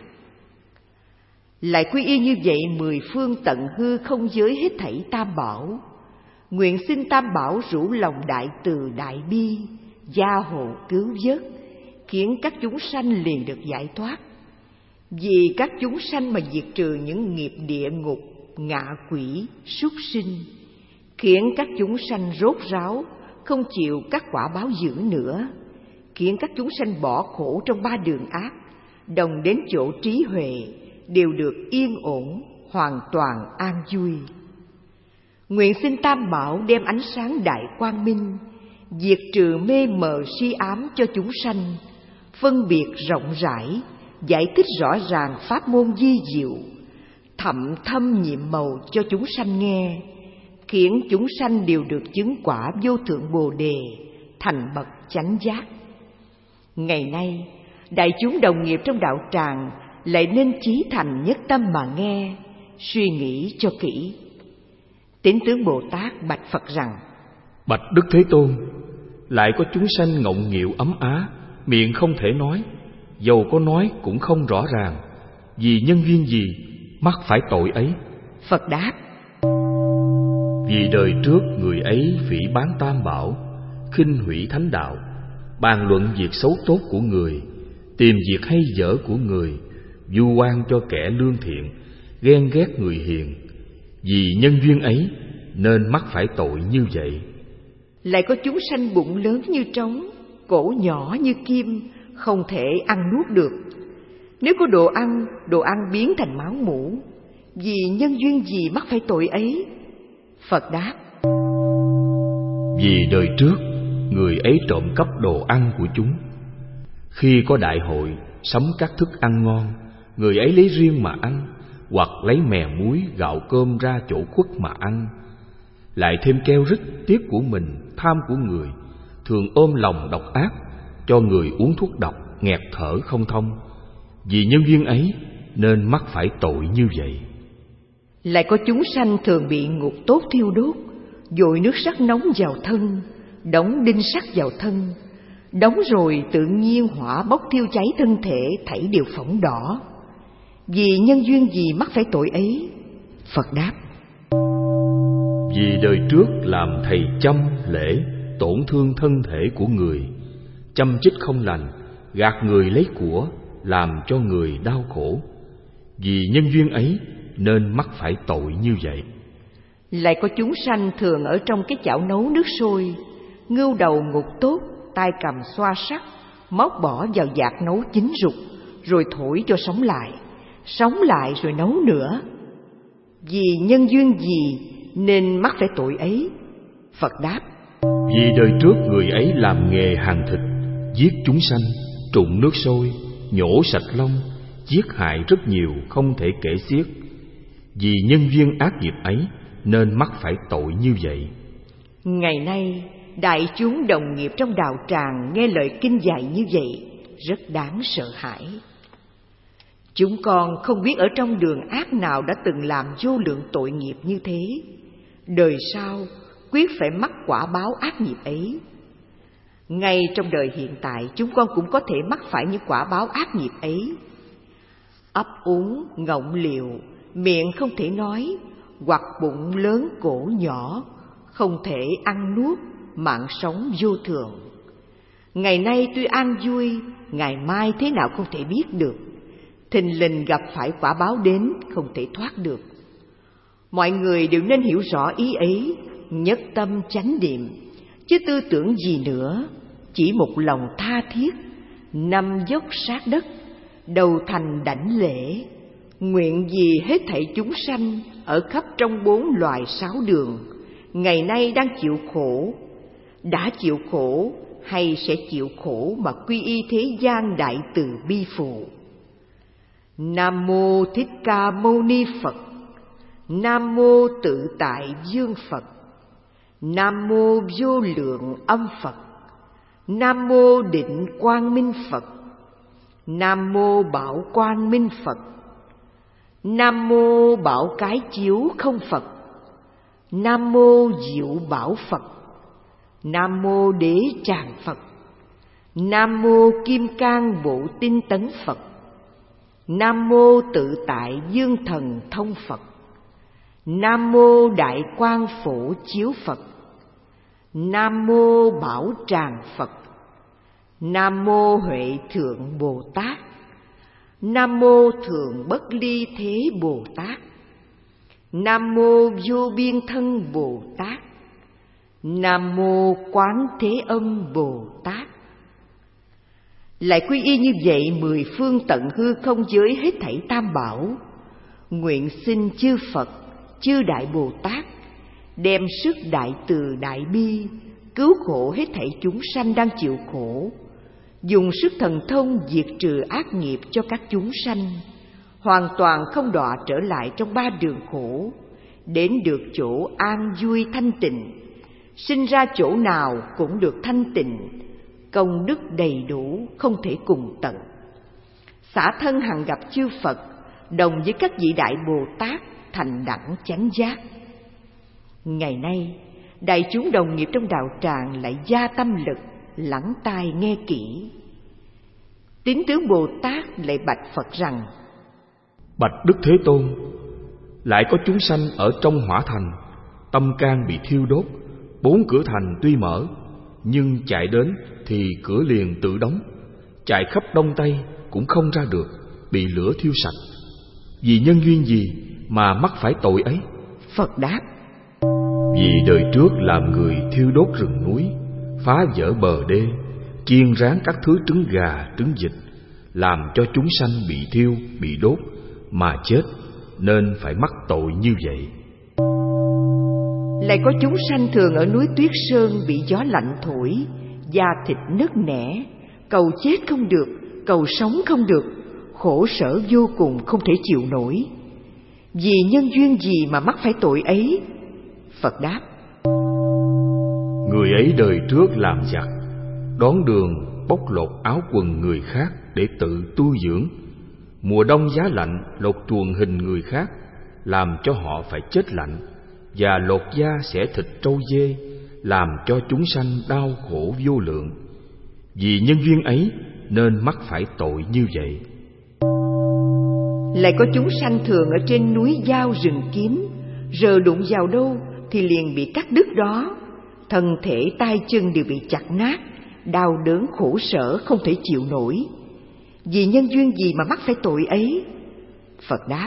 Lại quy y như vậy mười phương tận hư không giới hết thảy tam bảo. Nguyện xin tam bảo rủ lòng đại từ đại bi, gia hộ cứu vớt, khiến các chúng sanh liền được giải thoát. Vì các chúng sanh mà diệt trừ những nghiệp địa ngục, ngạ quỷ, súc sinh, khiến các chúng sanh rốt ráo, không chịu các quả báo dữ nữa, khiến các chúng sanh bỏ khổ trong ba đường ác, đồng đến chỗ trí huệ, đều được yên ổn, hoàn toàn an vui. Nguyện xin tam bảo đem ánh sáng đại quang minh, diệt trừ mê mờ si ám cho chúng sanh, phân biệt rộng rãi, giải thích rõ ràng pháp môn vi diệu, thậm thâm nhiệm màu cho chúng sanh nghe, khiến chúng sanh đều được chứng quả vô thượng bồ đề, thành bậc chánh giác. Ngày nay đại chúng đồng nghiệp trong đạo tràng lại nên chí thành nhất tâm mà nghe, suy nghĩ cho kỹ. Tín tướng Bồ Tát bạch Phật rằng: Bạch Đức Thế Tôn, lại có chúng sanh ngọng nghịu ấm á, miệng không thể nói, dầu có nói cũng không rõ ràng. Vì nhân duyên gì mắc phải tội ấy? Phật đáp: Vì đời trước người ấy phỉ báng tam bảo, khinh hủy thánh đạo, bàn luận việc xấu tốt của người, tìm việc hay dở của người, vu oan cho kẻ lương thiện, ghen ghét người hiền. Vì nhân duyên ấy nên mắc phải tội như vậy. Lại có chúng sanh bụng lớn như trống, cổ nhỏ như kim, không thể ăn nuốt được. Nếu có đồ ăn, đồ ăn biến thành máu mủ. Vì nhân duyên gì mắc phải tội ấy? Phật đáp: Vì đời trước người ấy trộm cắp đồ ăn của chúng. Khi có đại hội sắm các thức ăn ngon, người ấy lấy riêng mà ăn, hoặc lấy mè muối gạo cơm ra chỗ khuất mà ăn. Lại thêm keo rít tiếc của mình, tham của người, thường ôm lòng độc ác, cho người uống thuốc độc, nghẹt thở không thông. Vì nhân duyên ấy nên mắc phải tội như vậy. Lại có chúng sanh thường bị ngục tốt thiêu đốt, dội nước sắt nóng vào thân, đóng đinh sắt vào thân, đóng rồi tự nhiên hỏa bốc thiêu cháy thân thể, thảy đều phỏng đỏ. Vì nhân duyên gì mắc phải tội ấy? Phật đáp: Vì đời trước làm thầy chăm lễ, tổn thương thân thể của người, chăm chích không lành, gạt người lấy của, làm cho người đau khổ. Vì nhân duyên ấy nên mắc phải tội như vậy. Lại có chúng sanh thường ở trong cái chảo nấu nước sôi, ngưu đầu ngục tốt, tay cầm xoa sắt, móc bỏ vào vạc nấu chín rục, rồi thổi cho sống lại, sống lại rồi nấu nữa. Vì nhân duyên gì nên mắc phải tội ấy? Phật đáp: Vì đời trước người ấy làm nghề hàn thịt, giết chúng sanh, trụng nước sôi, nhổ sạch lông, giết hại rất nhiều không thể kể xiết. Vì nhân duyên ác nghiệp ấy nên mắc phải tội như vậy. Ngày nay đại chúng đồng nghiệp trong đạo tràng nghe lời kinh dạy như vậy rất đáng sợ hãi. Chúng con không biết ở trong đường ác nào đã từng làm vô lượng tội nghiệp như thế, đời sau quyết phải mắc quả báo ác nghiệp ấy. Ngay trong đời hiện tại chúng con cũng có thể mắc phải những quả báo ác nghiệp ấy. Ấp úng, ngọng liệu, miệng không thể nói, hoặc bụng lớn cổ nhỏ, không thể ăn nuốt, mạng sống vô thường. Ngày nay tuy an vui, ngày mai thế nào không thể biết được. Thình lình gặp phải quả báo đến, không thể thoát được. Mọi người đều nên hiểu rõ ý ấy, nhất tâm chánh niệm, chứ tư tưởng gì nữa, chỉ một lòng tha thiết, nằm dốc sát đất, đầu thành đảnh lễ, nguyện gì hết thảy chúng sanh ở khắp trong bốn loài sáu đường, ngày nay đang chịu khổ, đã chịu khổ hay sẽ chịu khổ mà quy y thế gian đại từ bi phụ. Nam mô Thích Ca Mâu Ni Phật. Nam mô Tự Tại Dương Phật. Nam mô Vô Lượng Âm Phật. Nam mô Định Quang Minh Phật. Nam mô Bảo Quang Minh Phật. Nam mô Bảo Cái Chiếu Không Phật. Nam mô Diệu Bảo Phật. Nam mô Đế Tràng Phật. Nam mô Kim Cang Bộ Tinh Tấn Phật. Nam mô Tự Tại Dương Thần Thông Phật. Nam mô Đại Quang Phổ Chiếu Phật. Nam mô Bảo Tràng Phật. Nam mô Huệ Thượng Bồ Tát. Nam mô Thượng Bất Ly Thế Bồ Tát. Nam mô Vô Biên Thân Bồ Tát. Nam mô Quán Thế Âm Bồ Tát. Lại quy y như vậy mười phương tận hư không giới hết thảy tam bảo, nguyện xin chư Phật, chư Đại Bồ Tát đem sức đại từ đại bi cứu khổ hết thảy chúng sanh đang chịu khổ, dùng sức thần thông diệt trừ ác nghiệp cho các chúng sanh, hoàn toàn không đọa trở lại trong ba đường khổ, đến được chỗ an vui thanh tịnh, sinh ra chỗ nào cũng được thanh tịnh, công đức đầy đủ không thể cùng tận. Xả thân hằng gặp chư Phật, đồng với các vị Đại Bồ Tát thành đẳng chánh giác. Ngày nay đại chúng đồng nghiệp trong đạo tràng lại gia tâm lực, lắng tai nghe kỹ. Tín tướng Bồ Tát lại bạch Phật rằng: Bạch Đức Thế Tôn, lại có chúng sanh ở trong hỏa thành, tâm can bị thiêu đốt, bốn cửa thành tuy mở, nhưng chạy đến thì cửa liền tự đóng, chạy khắp đông tây cũng không ra được, bị lửa thiêu sạch. Vì nhân duyên gì mà mắc phải tội ấy? Phật đáp: Vì đời trước làm người thiêu đốt rừng núi, phá vỡ bờ đê, chiên rán các thứ trứng gà, trứng vịt, làm cho chúng sanh bị thiêu, bị đốt mà chết, nên phải mắc tội như vậy. Lại có chúng sanh thường ở núi Tuyết Sơn bị gió lạnh thổi, da thịt nứt nẻ, cầu chết không được, cầu sống không được, khổ sở vô cùng không thể chịu nổi. Vì nhân duyên gì mà mắc phải tội ấy? Phật đáp: Người ấy đời trước làm giặc, đón đường bóc lột áo quần người khác để tự tu dưỡng. Mùa đông giá lạnh lột truồng hình người khác, làm cho họ phải chết lạnh, và lột da xẻ thịt trâu dê, làm cho chúng sanh đau khổ vô lượng. Vì nhân duyên ấy nên mắc phải tội như vậy. Lại có chúng sanh thường ở trên núi dao rừng kiếm, rờ đụng vào đâu thì liền bị cắt đứt đó, thân thể tay chân đều bị chặt nát, đau đớn khổ sở không thể chịu nổi. Vì nhân duyên gì mà mắc phải tội ấy? Phật đáp: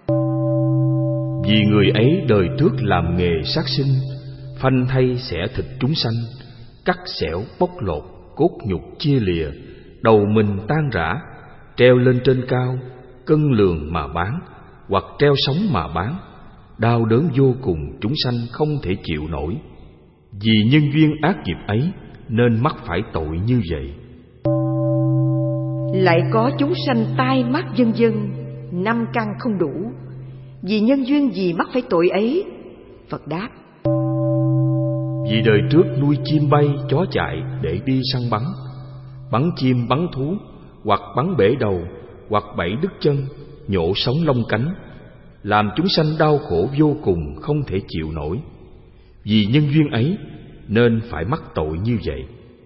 Vì người ấy đời trước làm nghề sát sinh, phanh thay xẻ thịt chúng sanh, cắt xẻo bóc lột, cốt nhục chia lìa, đầu mình tan rã, treo lên trên cao, cân lường mà bán, hoặc treo sống mà bán, đau đớn vô cùng, chúng sanh không thể chịu nổi. Vì nhân duyên ác nghiệp ấy nên mắc phải tội như vậy. Lại có chúng sanh tai mắt vân vân, năm căn không đủ. Vì nhân duyên gì mắc phải tội ấy? Phật đáp: Vì đời trước nuôi chim bay, chó chạy để đi săn bắn, bắn chim bắn thú, hoặc bắn bể đầu, hoặc bẫy đứt chân, nhổ sống lông cánh, làm chúng sanh đau khổ vô cùng không thể chịu nổi. Vì nhân duyên ấy nên phải mắc tội như vậy.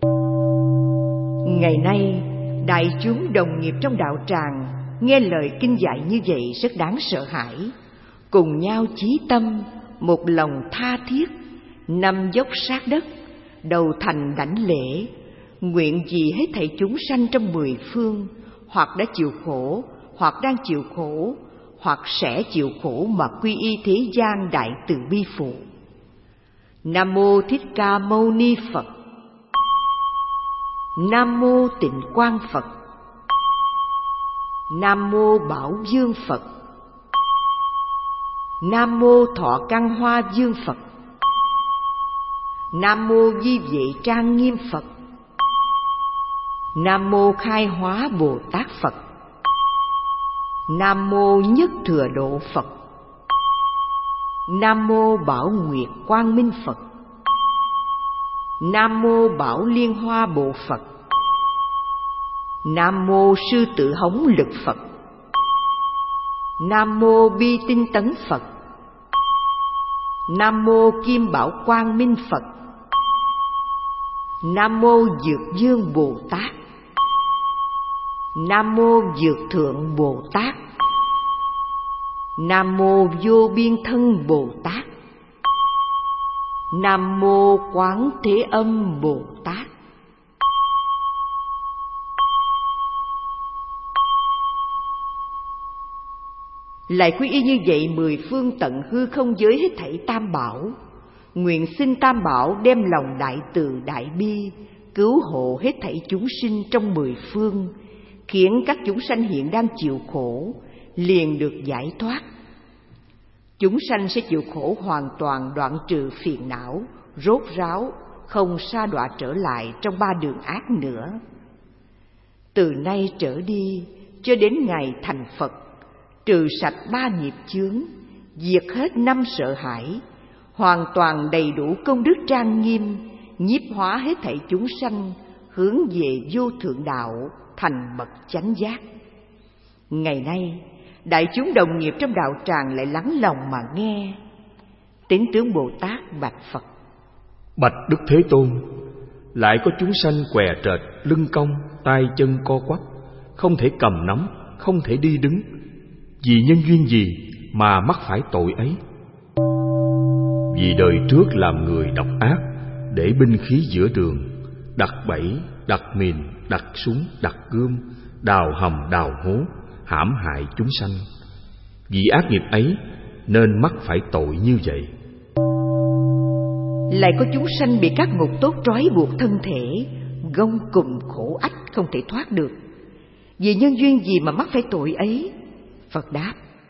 Ngày nay, đại chúng đồng nghiệp trong đạo tràng nghe lời kinh dạy như vậy rất đáng sợ hãi, cùng nhau chí tâm, một lòng tha thiết, nằm dốc sát đất, đầu thành đảnh lễ, nguyện gì hết thảy chúng sanh trong mười phương, hoặc đã chịu khổ, hoặc đang chịu khổ, hoặc sẽ chịu khổ mà quy y thế gian đại từ bi phụ. Nam mô Thích Ca Mâu Ni Phật. Nam mô Tịnh Quang Phật. Nam mô Bảo Dương Phật. Nam mô Thọ Căn Hoa Dương Phật. Nam mô Di Vệ Trang Nghiêm Phật. Nam mô Khai Hóa Bồ Tát Phật. Nam mô Nhất Thừa Độ Phật. Nam mô Bảo Nguyệt Quang Minh Phật. Nam mô Bảo Liên Hoa Bộ Phật. Nam mô Sư Tử Hống Lực Phật. Nam mô Bi Tinh Tấn Phật. Nam mô Kim Bảo Quang Minh Phật. Nam mô Dược Dương Bồ Tát. Nam mô Dược Thượng Bồ Tát. Nam mô Vô Biên Thân Bồ Tát. Nam mô Quán Thế Âm Bồ Tát. Lại quy y như vậy mười phương tận hư không giới hết thảy tam bảo, nguyện xin tam bảo đem lòng đại từ đại bi cứu hộ hết thảy chúng sinh trong mười phương, khiến các chúng sanh hiện đang chịu khổ liền được giải thoát. Chúng sanh sẽ chịu khổ hoàn toàn, đoạn trừ phiền não, rốt ráo, không sa đọa trở lại trong ba đường ác nữa. Từ nay trở đi cho đến ngày thành Phật, trừ sạch ba nghiệp chướng, diệt hết năm sợ hãi, hoàn toàn đầy đủ công đức trang nghiêm, nhiếp hóa hết thảy chúng sanh hướng về vô thượng đạo, thành bậc chánh giác. Ngày nay, đại chúng đồng nghiệp trong đạo tràng lại lắng lòng mà nghe. Tín tướng Bồ Tát bạch Phật: Bạch Đức Thế Tôn, lại có chúng sanh què trệt, lưng cong, tay chân co quắp, không thể cầm nắm, không thể đi đứng. Vì nhân duyên gì mà mắc phải tội ấy? Vì đời trước làm người độc ác, để binh khí giữa đường, đặt bẫy, đặt mìn, đặt súng, đặt gươm, đào hầm đào hố, hãm hại chúng sanh. Vì ác nghiệp ấy nên mắc phải tội như vậy. Lại có chúng sanh bị các ngục tốt trói buộc thân thể, gông cùm khổ ách không thể thoát được. Vì nhân duyên gì mà mắc phải tội ấy? Phật đáp: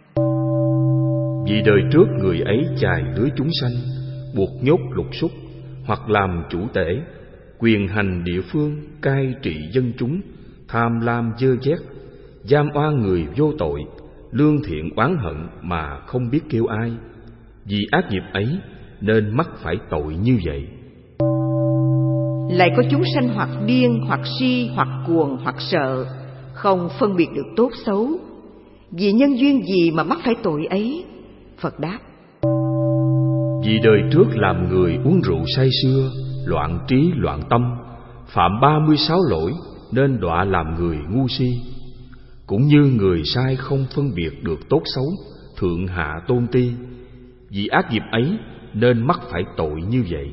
Vì đời trước người ấy chài lưới chúng sanh, buộc nhốt lục súc, hoặc làm chủ tể, quyền hành địa phương, cai trị dân chúng, tham lam dơ dét, giam oan người vô tội, lương thiện oán hận mà không biết kêu ai. Vì ác nghiệp ấy nên mắc phải tội như vậy. Lại có chúng sanh hoặc điên, hoặc si, hoặc cuồng, hoặc sợ, không phân biệt được tốt xấu. Vì nhân duyên gì mà mắc phải tội ấy? Phật đáp: Vì đời trước làm người uống rượu say sưa, loạn trí loạn tâm, phạm ba mươi sáu lỗi nên đọa làm người ngu si. Cũng như người sai không phân biệt được tốt xấu, thượng hạ tôn ti, vì ác nghiệp ấy nên mắc phải tội như vậy.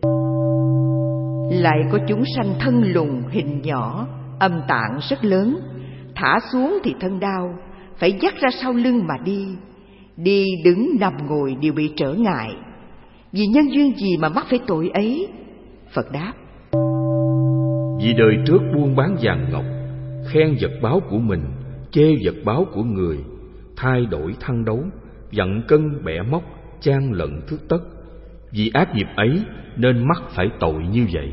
Lại có chúng sanh thân lùn hình nhỏ, âm tạng rất lớn, thả xuống thì thân đau, phải dắt ra sau lưng mà đi. Đi đứng nằm ngồi đều bị trở ngại. Vì nhân duyên gì mà mắc phải tội ấy? Phật đáp: Vì đời trước buôn bán vàng ngọc, khen vật báo của mình, chê vật báo của người, thay đổi thăng đấu, giận cân bẻ móc, chan lận thước tất. Vì ác nghiệp ấy nên mắc phải tội như vậy.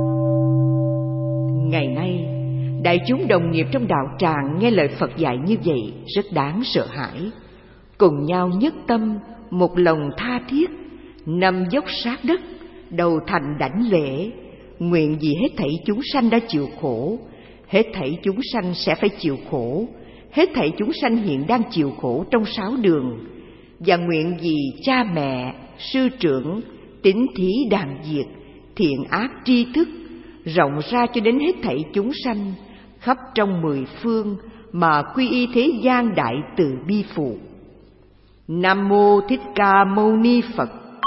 Ngày nay, đại chúng đồng nghiệp trong đạo tràng nghe lời Phật dạy như vậy rất đáng sợ hãi, cùng nhau nhất tâm, một lòng tha thiết, nằm dốc sát đất, đầu thành đảnh lễ, nguyện vì hết thảy chúng sanh đã chịu khổ, hết thảy chúng sanh sẽ phải chịu khổ, hết thảy chúng sanh hiện đang chịu khổ trong sáu đường, và nguyện vì cha mẹ, sư trưởng, tín thí đàn diệt, thiện ác tri thức rộng ra cho đến hết thảy chúng sanh khắp trong mười phương mà quy y thế gian đại từ bi phụ. Nam mô Thích Ca Mâu Ni Phật.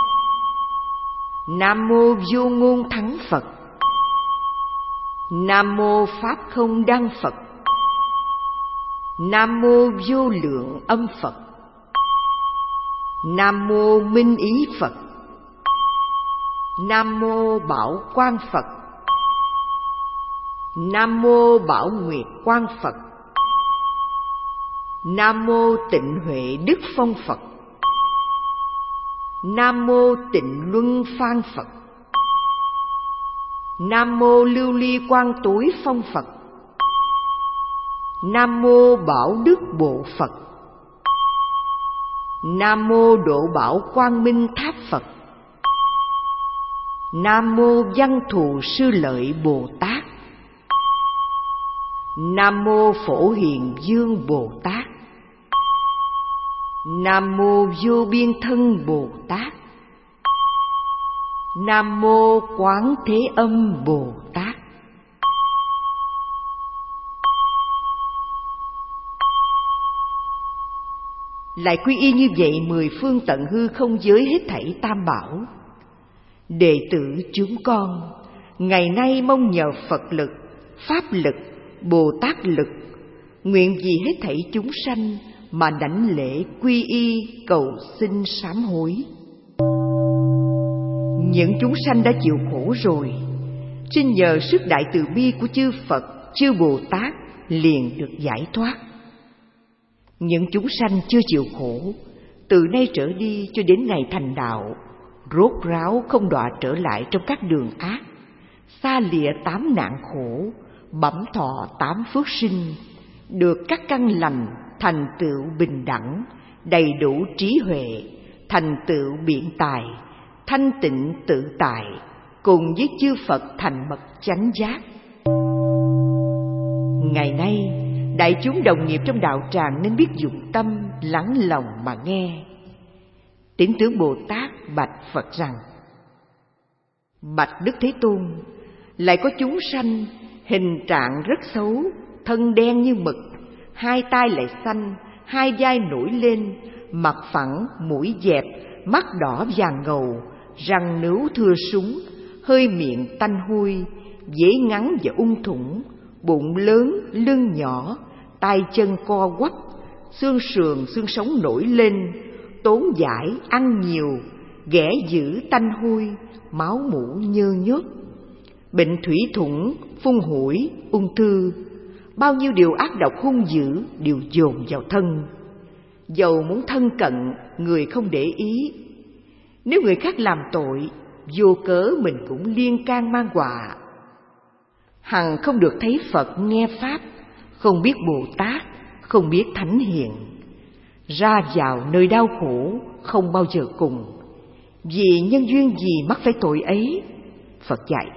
Nam mô Vô Ngôn Thắng Phật. Nam mô Pháp Không Đăng Phật. Nam mô Vô Lượng Âm Phật. Nam mô Minh Ý Phật. Nam mô Bảo Quang Phật. Nam mô Bảo Nguyệt Quang Phật. Nam mô Tịnh Huệ Đức Phong Phật. Nam mô Tịnh Luân Phan Phật. Nam mô Lưu Ly Quang Tối Phong Phật. Nam mô Bảo Đức Bộ Phật. Nam mô Độ Bảo Quang Minh Tháp Phật. Nam mô Văn Thù Sư Lợi Bồ Tát. Nam mô Phổ Hiền Dương Bồ Tát. Nam mô Vô Biên Thân Bồ Tát. Nam mô Quán Thế Âm Bồ Tát. Lại quy y như vậy mười phương tận hư không giới hết thảy tam bảo. Đệ tử chúng con ngày nay mong nhờ Phật lực, Pháp lực, Bồ Tát lực, nguyện vì hết thảy chúng sanh mà đảnh lễ quy y cầu xin sám hối. Những chúng sanh đã chịu khổ rồi, xin nhờ sức đại từ bi của chư Phật, chư Bồ Tát liền được giải thoát. Những chúng sanh chưa chịu khổ, từ nay trở đi cho đến ngày thành đạo, rốt ráo không đọa trở lại trong các đường ác, xa lìa tám nạn khổ, bẩm thọ tám phước sinh, được các căn lành, thành tựu bình đẳng, đầy đủ trí huệ, thành tựu biện tài, thanh tịnh tự tại, cùng với chư Phật thành bậc chánh giác. Ngày nay, đại chúng đồng nghiệp trong đạo tràng nên biết dụng tâm, lắng lòng mà nghe. Tín tướng Bồ Tát bạch Phật rằng: Bạch Đức Thế Tôn, lại có chúng sanh hình trạng rất xấu, thân đen như mực, hai tai lại xanh, hai vai nổi lên, mặt phẳng, mũi dẹp, mắt đỏ vàng ngầu, răng nướu thưa súng, hơi miệng tanh hôi, dễ ngắn và ung thủng, bụng lớn, lưng nhỏ, tay chân co quắp, xương sườn xương sống nổi lên, tốn dãi, ăn nhiều, ghẻ dữ tanh hôi, máu mủ nhơ nhớt, bệnh thủy thủng, phun hủi, ung thư, bao nhiêu điều ác độc hung dữ đều dồn vào thân. Dầu muốn thân cận, người không để ý. Nếu người khác làm tội, vô cớ mình cũng liên can mang họa. Hằng không được thấy Phật nghe Pháp, không biết Bồ Tát, không biết Thánh Hiền, ra vào nơi đau khổ không bao giờ cùng. Vì nhân duyên gì mắc phải tội ấy? Phật dạy: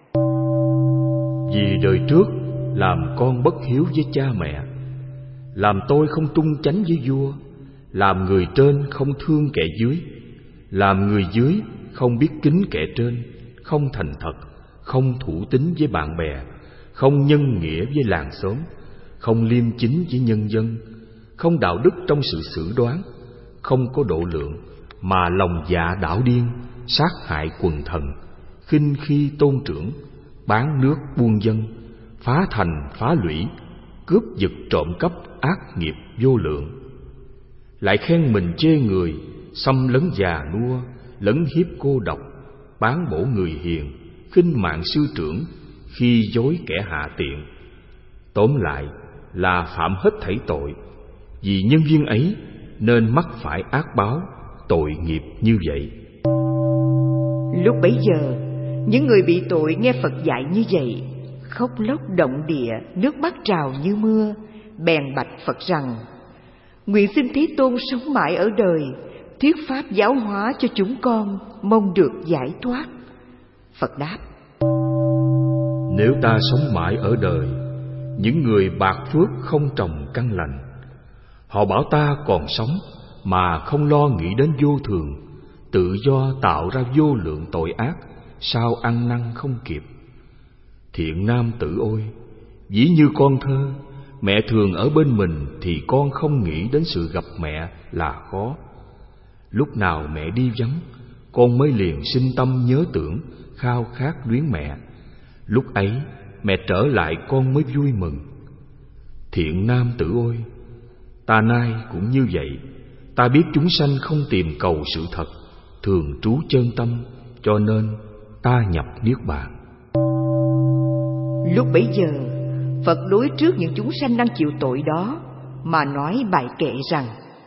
Vì đời trước làm con bất hiếu với cha mẹ, làm tôi không trung chánh với vua, làm người trên không thương kẻ dưới, làm người dưới không biết kính kẻ trên, không thành thật, không thủ tín với bạn bè, không nhân nghĩa với làng xóm, không liêm chính với nhân dân, không đạo đức trong sự xử đoán, không có độ lượng, mà lòng dạ đảo điên, sát hại quần thần, khinh khi tôn trưởng, bán nước buôn dân, phá thành phá lũy, cướp giật trộm cắp, ác nghiệp vô lượng. Lại khen mình chê người, xâm lấn già nua, lấn hiếp cô độc, bán bổ người hiền, khinh mạng sư trưởng, khi dối kẻ hạ tiện. Tóm lại là phạm hết thảy tội, vì nhân duyên ấy nên mắc phải ác báo, tội nghiệp như vậy. Lúc bấy giờ, những người bị tội nghe Phật dạy như vậy, khóc lóc động địa, nước mắt trào như mưa, bèn bạch Phật rằng: nguyện xin Thế Tôn sống mãi ở đời, thuyết pháp giáo hóa cho chúng con, mong được giải thoát. Phật đáp: nếu ta sống mãi ở đời, những người bạc phước không trồng căn lành, họ bảo ta còn sống mà không lo nghĩ đến vô thường, tự do tạo ra vô lượng tội ác, sao ăn năn không kịp. Thiện nam tử ôi, ví như con thơ, mẹ thường ở bên mình thì con không nghĩ đến sự gặp mẹ là khó. Lúc nào mẹ đi vắng, con mới liền sinh tâm nhớ tưởng, khao khát luyến mẹ. Lúc ấy mẹ trở lại con mới vui mừng. Thiện nam tử ôi, ta nay cũng như vậy. Ta biết chúng sanh không tìm cầu sự thật, thường trú chân tâm, cho nên ta nhập niết bàn. Lúc bấy giờ, Phật đối trước những chúng sanh đang chịu tội đó mà nói bài kệ rằng: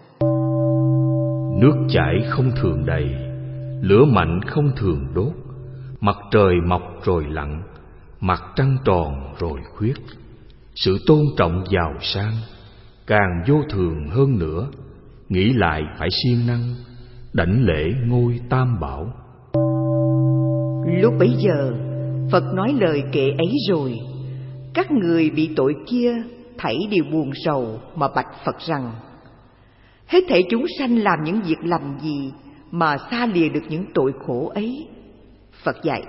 nước chảy không thường đầy, lửa mạnh không thường đốt, mặt trời mọc rồi lặn, mặt trăng tròn rồi khuyết. Sự tôn trọng giàu sang càng vô thường hơn nữa, nghĩ lại phải siêng năng, đảnh lễ ngôi tam bảo. Lúc bấy giờ, Phật nói lời kệ ấy rồi, các người bị tội kia thảy đều buồn rầu mà bạch Phật rằng: hết thảy chúng sanh làm những việc lành gì mà xa lìa được những tội khổ ấy? Phật dạy: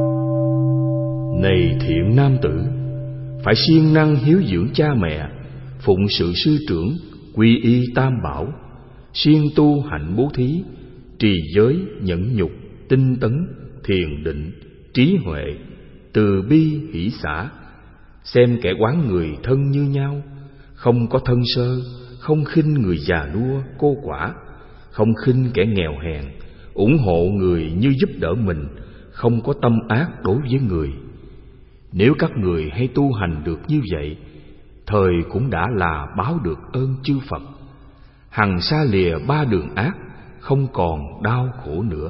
này thiện nam tử, phải siêng năng hiếu dưỡng cha mẹ, phụng sự sư trưởng, quy y tam bảo, siêng tu hạnh bố thí, trì giới, nhẫn nhục, tinh tấn, thiền định, trí huệ, từ bi hỷ xả, xem kẻ oán người thân như nhau, không có thân sơ, không khinh người già nua cô quả, không khinh kẻ nghèo hèn, ủng hộ người như giúp đỡ mình, không có tâm ác đối với người. Nếu các người hay tu hành được như vậy, thời cũng đã là báo được ơn chư Phật, hằng xa lìa ba đường ác, không còn đau khổ nữa.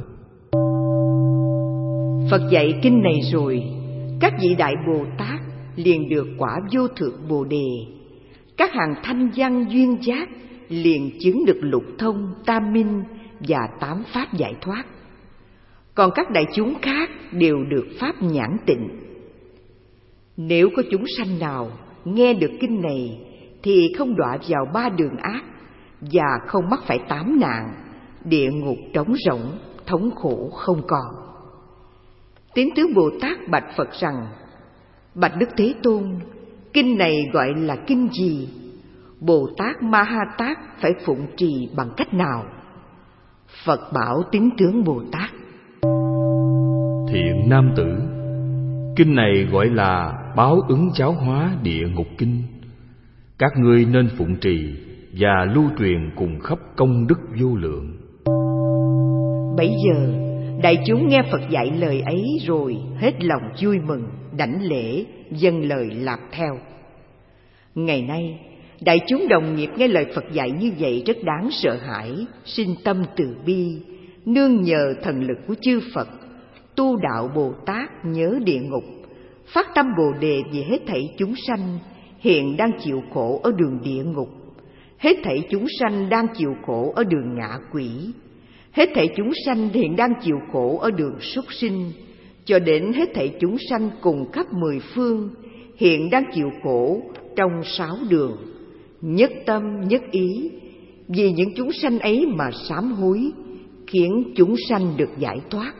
Phật dạy kinh này rồi, các vị đại Bồ Tát liền được quả vô thượng Bồ Đề, các hàng thanh văn duyên giác liền chứng được lục thông, tam minh và tám pháp giải thoát. Còn các đại chúng khác đều được pháp nhãn tịnh. Nếu có chúng sanh nào nghe được kinh này thì không đọa vào ba đường ác và không mắc phải tám nạn, địa ngục trống rỗng, thống khổ không còn. Tín tướng Bồ Tát bạch Phật rằng: bạch Đức Thế Tôn, kinh này gọi là kinh gì? Bồ Tát Ma Ha Tát phải phụng trì bằng cách nào? Phật bảo tín tướng Bồ Tát: thiện nam tử, kinh này gọi là báo ứng giáo hóa địa ngục kinh. Các ngươi nên phụng trì và lưu truyền cùng khắp công đức vô lượng. Bấy giờ đại chúng nghe Phật dạy lời ấy rồi hết lòng vui mừng, đảnh lễ, dâng lời làm theo. Ngày nay đại chúng đồng nghiệp nghe lời Phật dạy như vậy rất đáng sợ hãi, sinh tâm từ bi, nương nhờ thần lực của chư Phật, tu đạo Bồ Tát nhớ địa ngục, phát tâm Bồ Đề vì hết thảy chúng sanh hiện đang chịu khổ ở đường địa ngục, hết thảy chúng sanh đang chịu khổ ở đường ngạ quỷ, hết thảy chúng sanh hiện đang chịu khổ ở đường súc sinh, cho đến hết thảy chúng sanh cùng khắp mười phương hiện đang chịu khổ trong sáu đường. Nhất tâm nhất ý vì những chúng sanh ấy mà sám hối, khiến chúng sanh được giải thoát.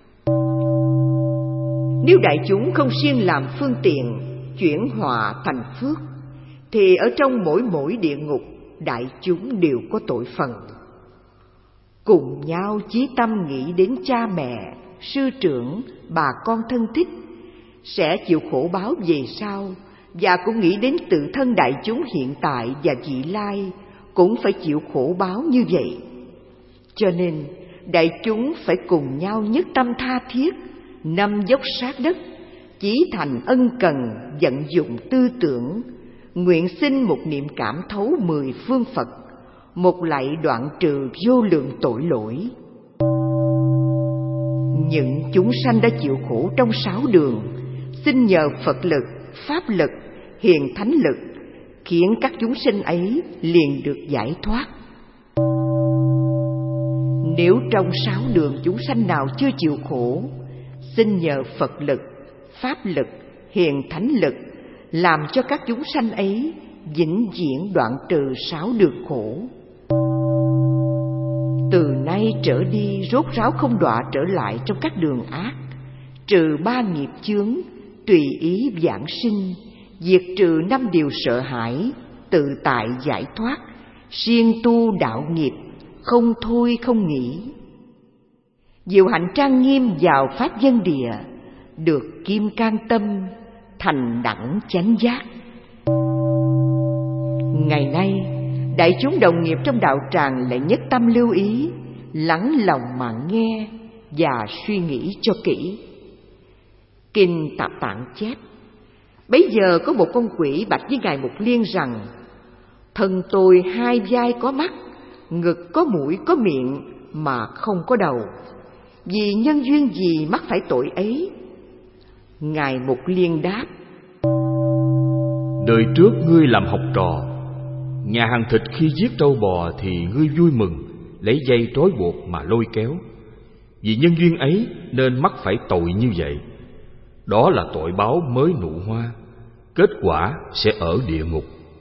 Nếu đại chúng không siêng làm phương tiện chuyển họa thành phước, thì ở trong mỗi mỗi địa ngục đại chúng đều có tội phần. Cùng nhau chí tâm nghĩ đến cha mẹ, sư trưởng, bà con thân thích sẽ chịu khổ báo về sau, và cũng nghĩ đến tự thân đại chúng hiện tại và vị lai cũng phải chịu khổ báo như vậy. Cho nên đại chúng phải cùng nhau nhất tâm tha thiết, năm dốc sát đất, chí thành ân cần, vận dụng tư tưởng, nguyện xin một niệm cảm thấu mười phương Phật, một lạy đoạn trừ vô lượng tội lỗi. Những chúng sanh đã chịu khổ trong sáu đường, xin nhờ Phật lực, Pháp lực, Hiền Thánh lực, khiến các chúng sinh ấy liền được giải thoát. Nếu trong sáu đường chúng sanh nào chưa chịu khổ, xin nhờ Phật lực, Pháp lực, Hiền Thánh lực, làm cho các chúng sanh ấy vĩnh viễn đoạn trừ sáu đường khổ. Từ nay trở đi rốt ráo không đọa trở lại trong các đường ác, trừ ba nghiệp chướng, tùy ý vãng sinh, diệt trừ năm điều sợ hãi, tự tại giải thoát, siêng tu đạo nghiệp, không thôi không nghỉ. Diệu hạnh trang nghiêm vào pháp dân địa, được kim can tâm, thành đẳng chánh giác. Ngày nay, đại chúng đồng nghiệp trong đạo tràng lại nhất tâm lưu ý, lắng lòng mà nghe và suy nghĩ cho kỹ. Kinh Tạp Tạng chép: bấy giờ có một con quỷ bạch với Ngài Mục Liên rằng: thân tôi hai vai có mắt, ngực có mũi có miệng mà không có đầu, vì nhân duyên gì mắc phải tội ấy? Ngài Mục Liên đáp: đời trước ngươi làm học trò, nhà hàng thịt khi giết trâu bò thì ngươi vui mừng, lấy dây trói buộc mà lôi kéo. Vì nhân duyên ấy nên mắc phải tội như vậy. Đó là tội báo mới nụ hoa, kết quả sẽ ở địa ngục.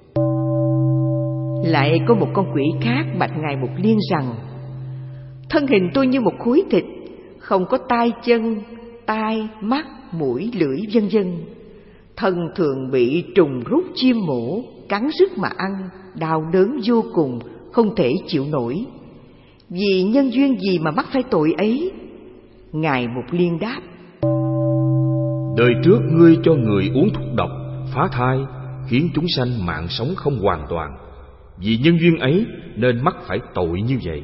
Lại có một con quỷ khác bạch Ngài Mục Liên rằng: thân hình tôi như một khối thịt, không có tay chân, tai, mắt, mũi, lưỡi vân vân. Thân thường bị trùng rút chim mổ, cắn rứt mà ăn, đau đớn vô cùng, không thể chịu nổi. Vì nhân duyên gì mà mắc phải tội ấy? Ngài Mục Liên đáp: đời trước ngươi cho người uống thuốc độc, phá thai, khiến chúng sanh mạng sống không hoàn toàn. Vì nhân duyên ấy nên mắc phải tội như vậy.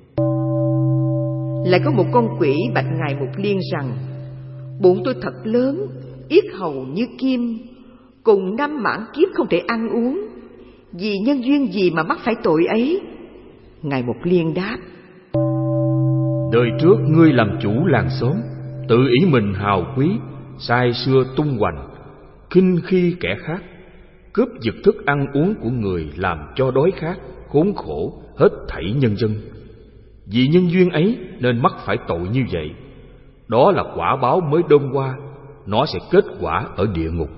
Lại có một con quỷ bạch Ngài Mục Liên rằng: bụng tôi thật lớn, yết hầu như kim, cùng năm mãn kiếp không thể ăn uống. Vì nhân duyên gì mà mắc phải tội ấy? Ngài Mục Liên đáp: đời trước ngươi làm chủ làng xóm, tự ý mình hào quý, sai xưa tung hoành, khinh khi kẻ khác, cướp giật thức ăn uống của người, làm cho đói khát, khốn khổ hết thảy nhân dân. Vì nhân duyên ấy nên mắc phải tội như vậy. Đó là quả báo mới đơm hoa, nó sẽ kết quả ở địa ngục.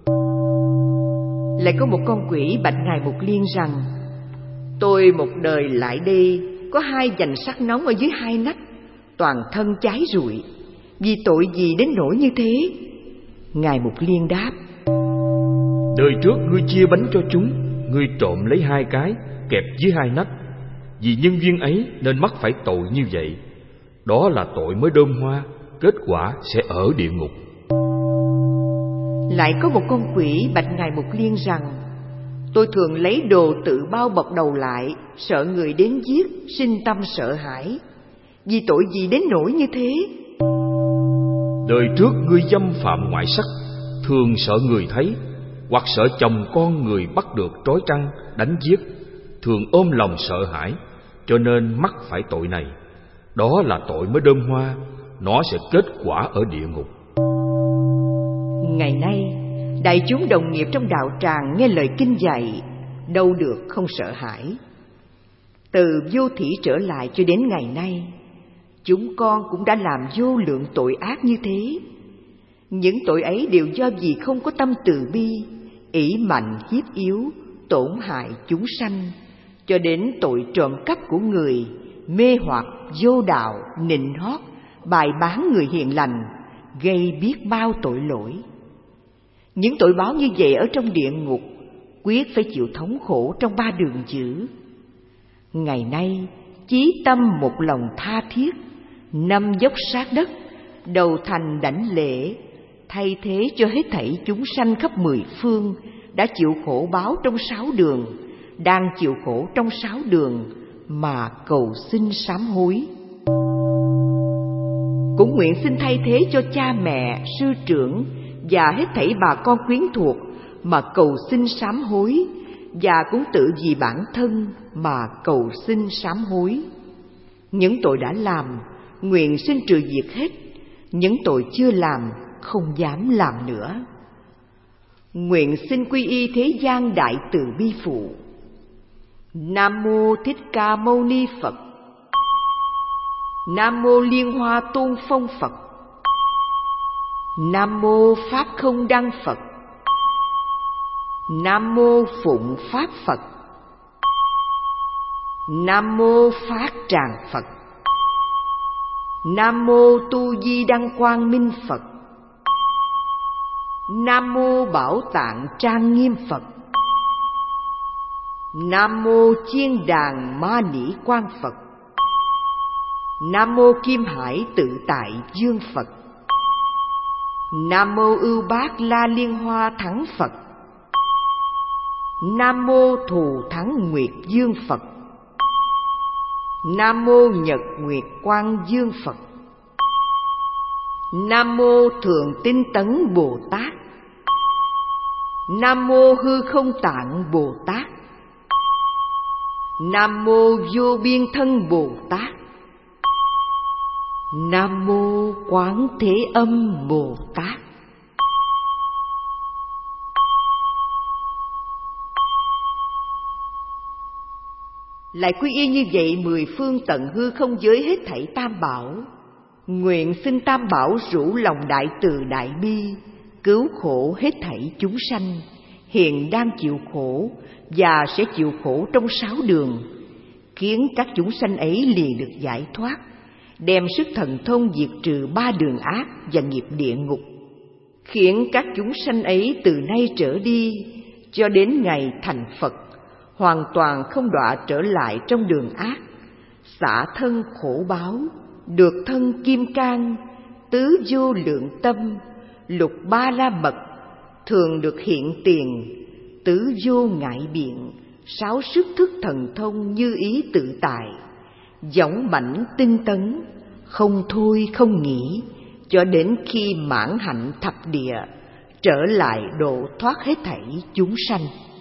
Lại có một con quỷ bạch Ngài Mục Liên rằng: tôi một đời lại đây có hai vành sắt nóng ở dưới hai nách, toàn thân cháy rụi. Vì tội gì đến nỗi như thế? Ngài Mục Liên đáp: đời trước ngươi chia bánh cho chúng, ngươi trộm lấy hai cái kẹp dưới hai nách. Vì nhân duyên ấy nên mắc phải tội như vậy. Đó là tội mới đơm hoa, kết quả sẽ ở địa ngục. Lại có một con quỷ bạch Ngài Mục Liên rằng: tôi thường lấy đồ tự bao bọc đầu lại, sợ người đến giết, sinh tâm sợ hãi. Vì tội gì đến nỗi như thế? Đời trước ngươi dâm phạm ngoại sắc, thường sợ người thấy, hoặc sợ chồng con người bắt được trói trăng, đánh giết, thường ôm lòng sợ hãi, cho nên mắc phải tội này. Đó là tội mới đơm hoa, nó sẽ kết quả ở địa ngục. Ngày nay, đại chúng đồng nghiệp trong đạo tràng nghe lời kinh dạy, đâu được không sợ hãi. Từ vô thủy trở lại cho đến ngày nay, chúng con cũng đã làm vô lượng tội ác như thế. Những tội ấy đều do vì không có tâm từ bi, ỷ mạnh hiếp yếu, tổn hại chúng sanh, cho đến tội trộm cắp của người, mê hoặc, vô đạo, nịnh hót, bài bán người hiền lành, gây biết bao tội lỗi. Những tội báo như vậy ở trong địa ngục quyết phải chịu thống khổ trong ba đường dữ. Ngày nay, chí tâm một lòng tha thiết, năm dốc sát đất, đầu thành đảnh lễ, thay thế cho hết thảy chúng sanh khắp mười phương đã chịu khổ báo trong sáu đường, đang chịu khổ trong sáu đường mà cầu xin sám hối. Cũng nguyện xin thay thế cho cha mẹ, sư trưởng và hết thảy bà con quyến thuộc mà cầu xin sám hối, và cũng tự vì bản thân mà cầu xin sám hối. Những tội đã làm, nguyện xin trừ diệt hết; những tội chưa làm, không dám làm nữa. Nguyện xin quy y thế gian đại từ bi phụ. Nam mô Thích Ca Mâu Ni Phật. Nam mô Liên Hoa Tôn Phong Phật. Nam mô Pháp Không Đăng Phật. Nam mô Phụng Pháp Phật. Nam mô Phát Tràng Phật. Nam mô Tu Di Đăng Quang Minh Phật. Nam mô Bảo Tạng Trang Nghiêm Phật. Nam mô Chiên Đàn Ma Nỉ Quang Phật. Nam mô Kim Hải Tự Tại Dương Phật. Nam mô Ưu Bát La Liên Hoa Thắng Phật. Nam mô Thù Thắng Nguyệt Dương Phật. Nam mô Nhật Nguyệt Quang Dương Phật. Nam mô Thượng Tinh Tấn Bồ Tát. Nam mô Hư Không Tạng Bồ Tát. Nam mô Vô Biên Thân Bồ Tát. Nam mô Quán Thế Âm Bồ Tát. Lại quy y như vậy mười phương tận hư không giới hết thảy tam bảo. Nguyện xin tam bảo rủ lòng đại từ đại bi, cứu khổ hết thảy chúng sanh hiện đang chịu khổ và sẽ chịu khổ trong sáu đường, khiến các chúng sanh ấy liền được giải thoát, đem sức thần thông diệt trừ ba đường ác và nghiệp địa ngục, khiến các chúng sanh ấy từ nay trở đi cho đến ngày thành Phật hoàn toàn không đọa trở lại trong đường ác, xả thân khổ báo, được thân kim cang, tứ vô lượng tâm, lục ba la mật, thường được hiện tiền, tứ vô ngại biện, sáu sức thức thần thông như ý tự tại, dõng mãnh tinh tấn, không thôi không nghỉ, cho đến khi mãn hạnh thập địa, trở lại độ thoát hết thảy chúng sanh.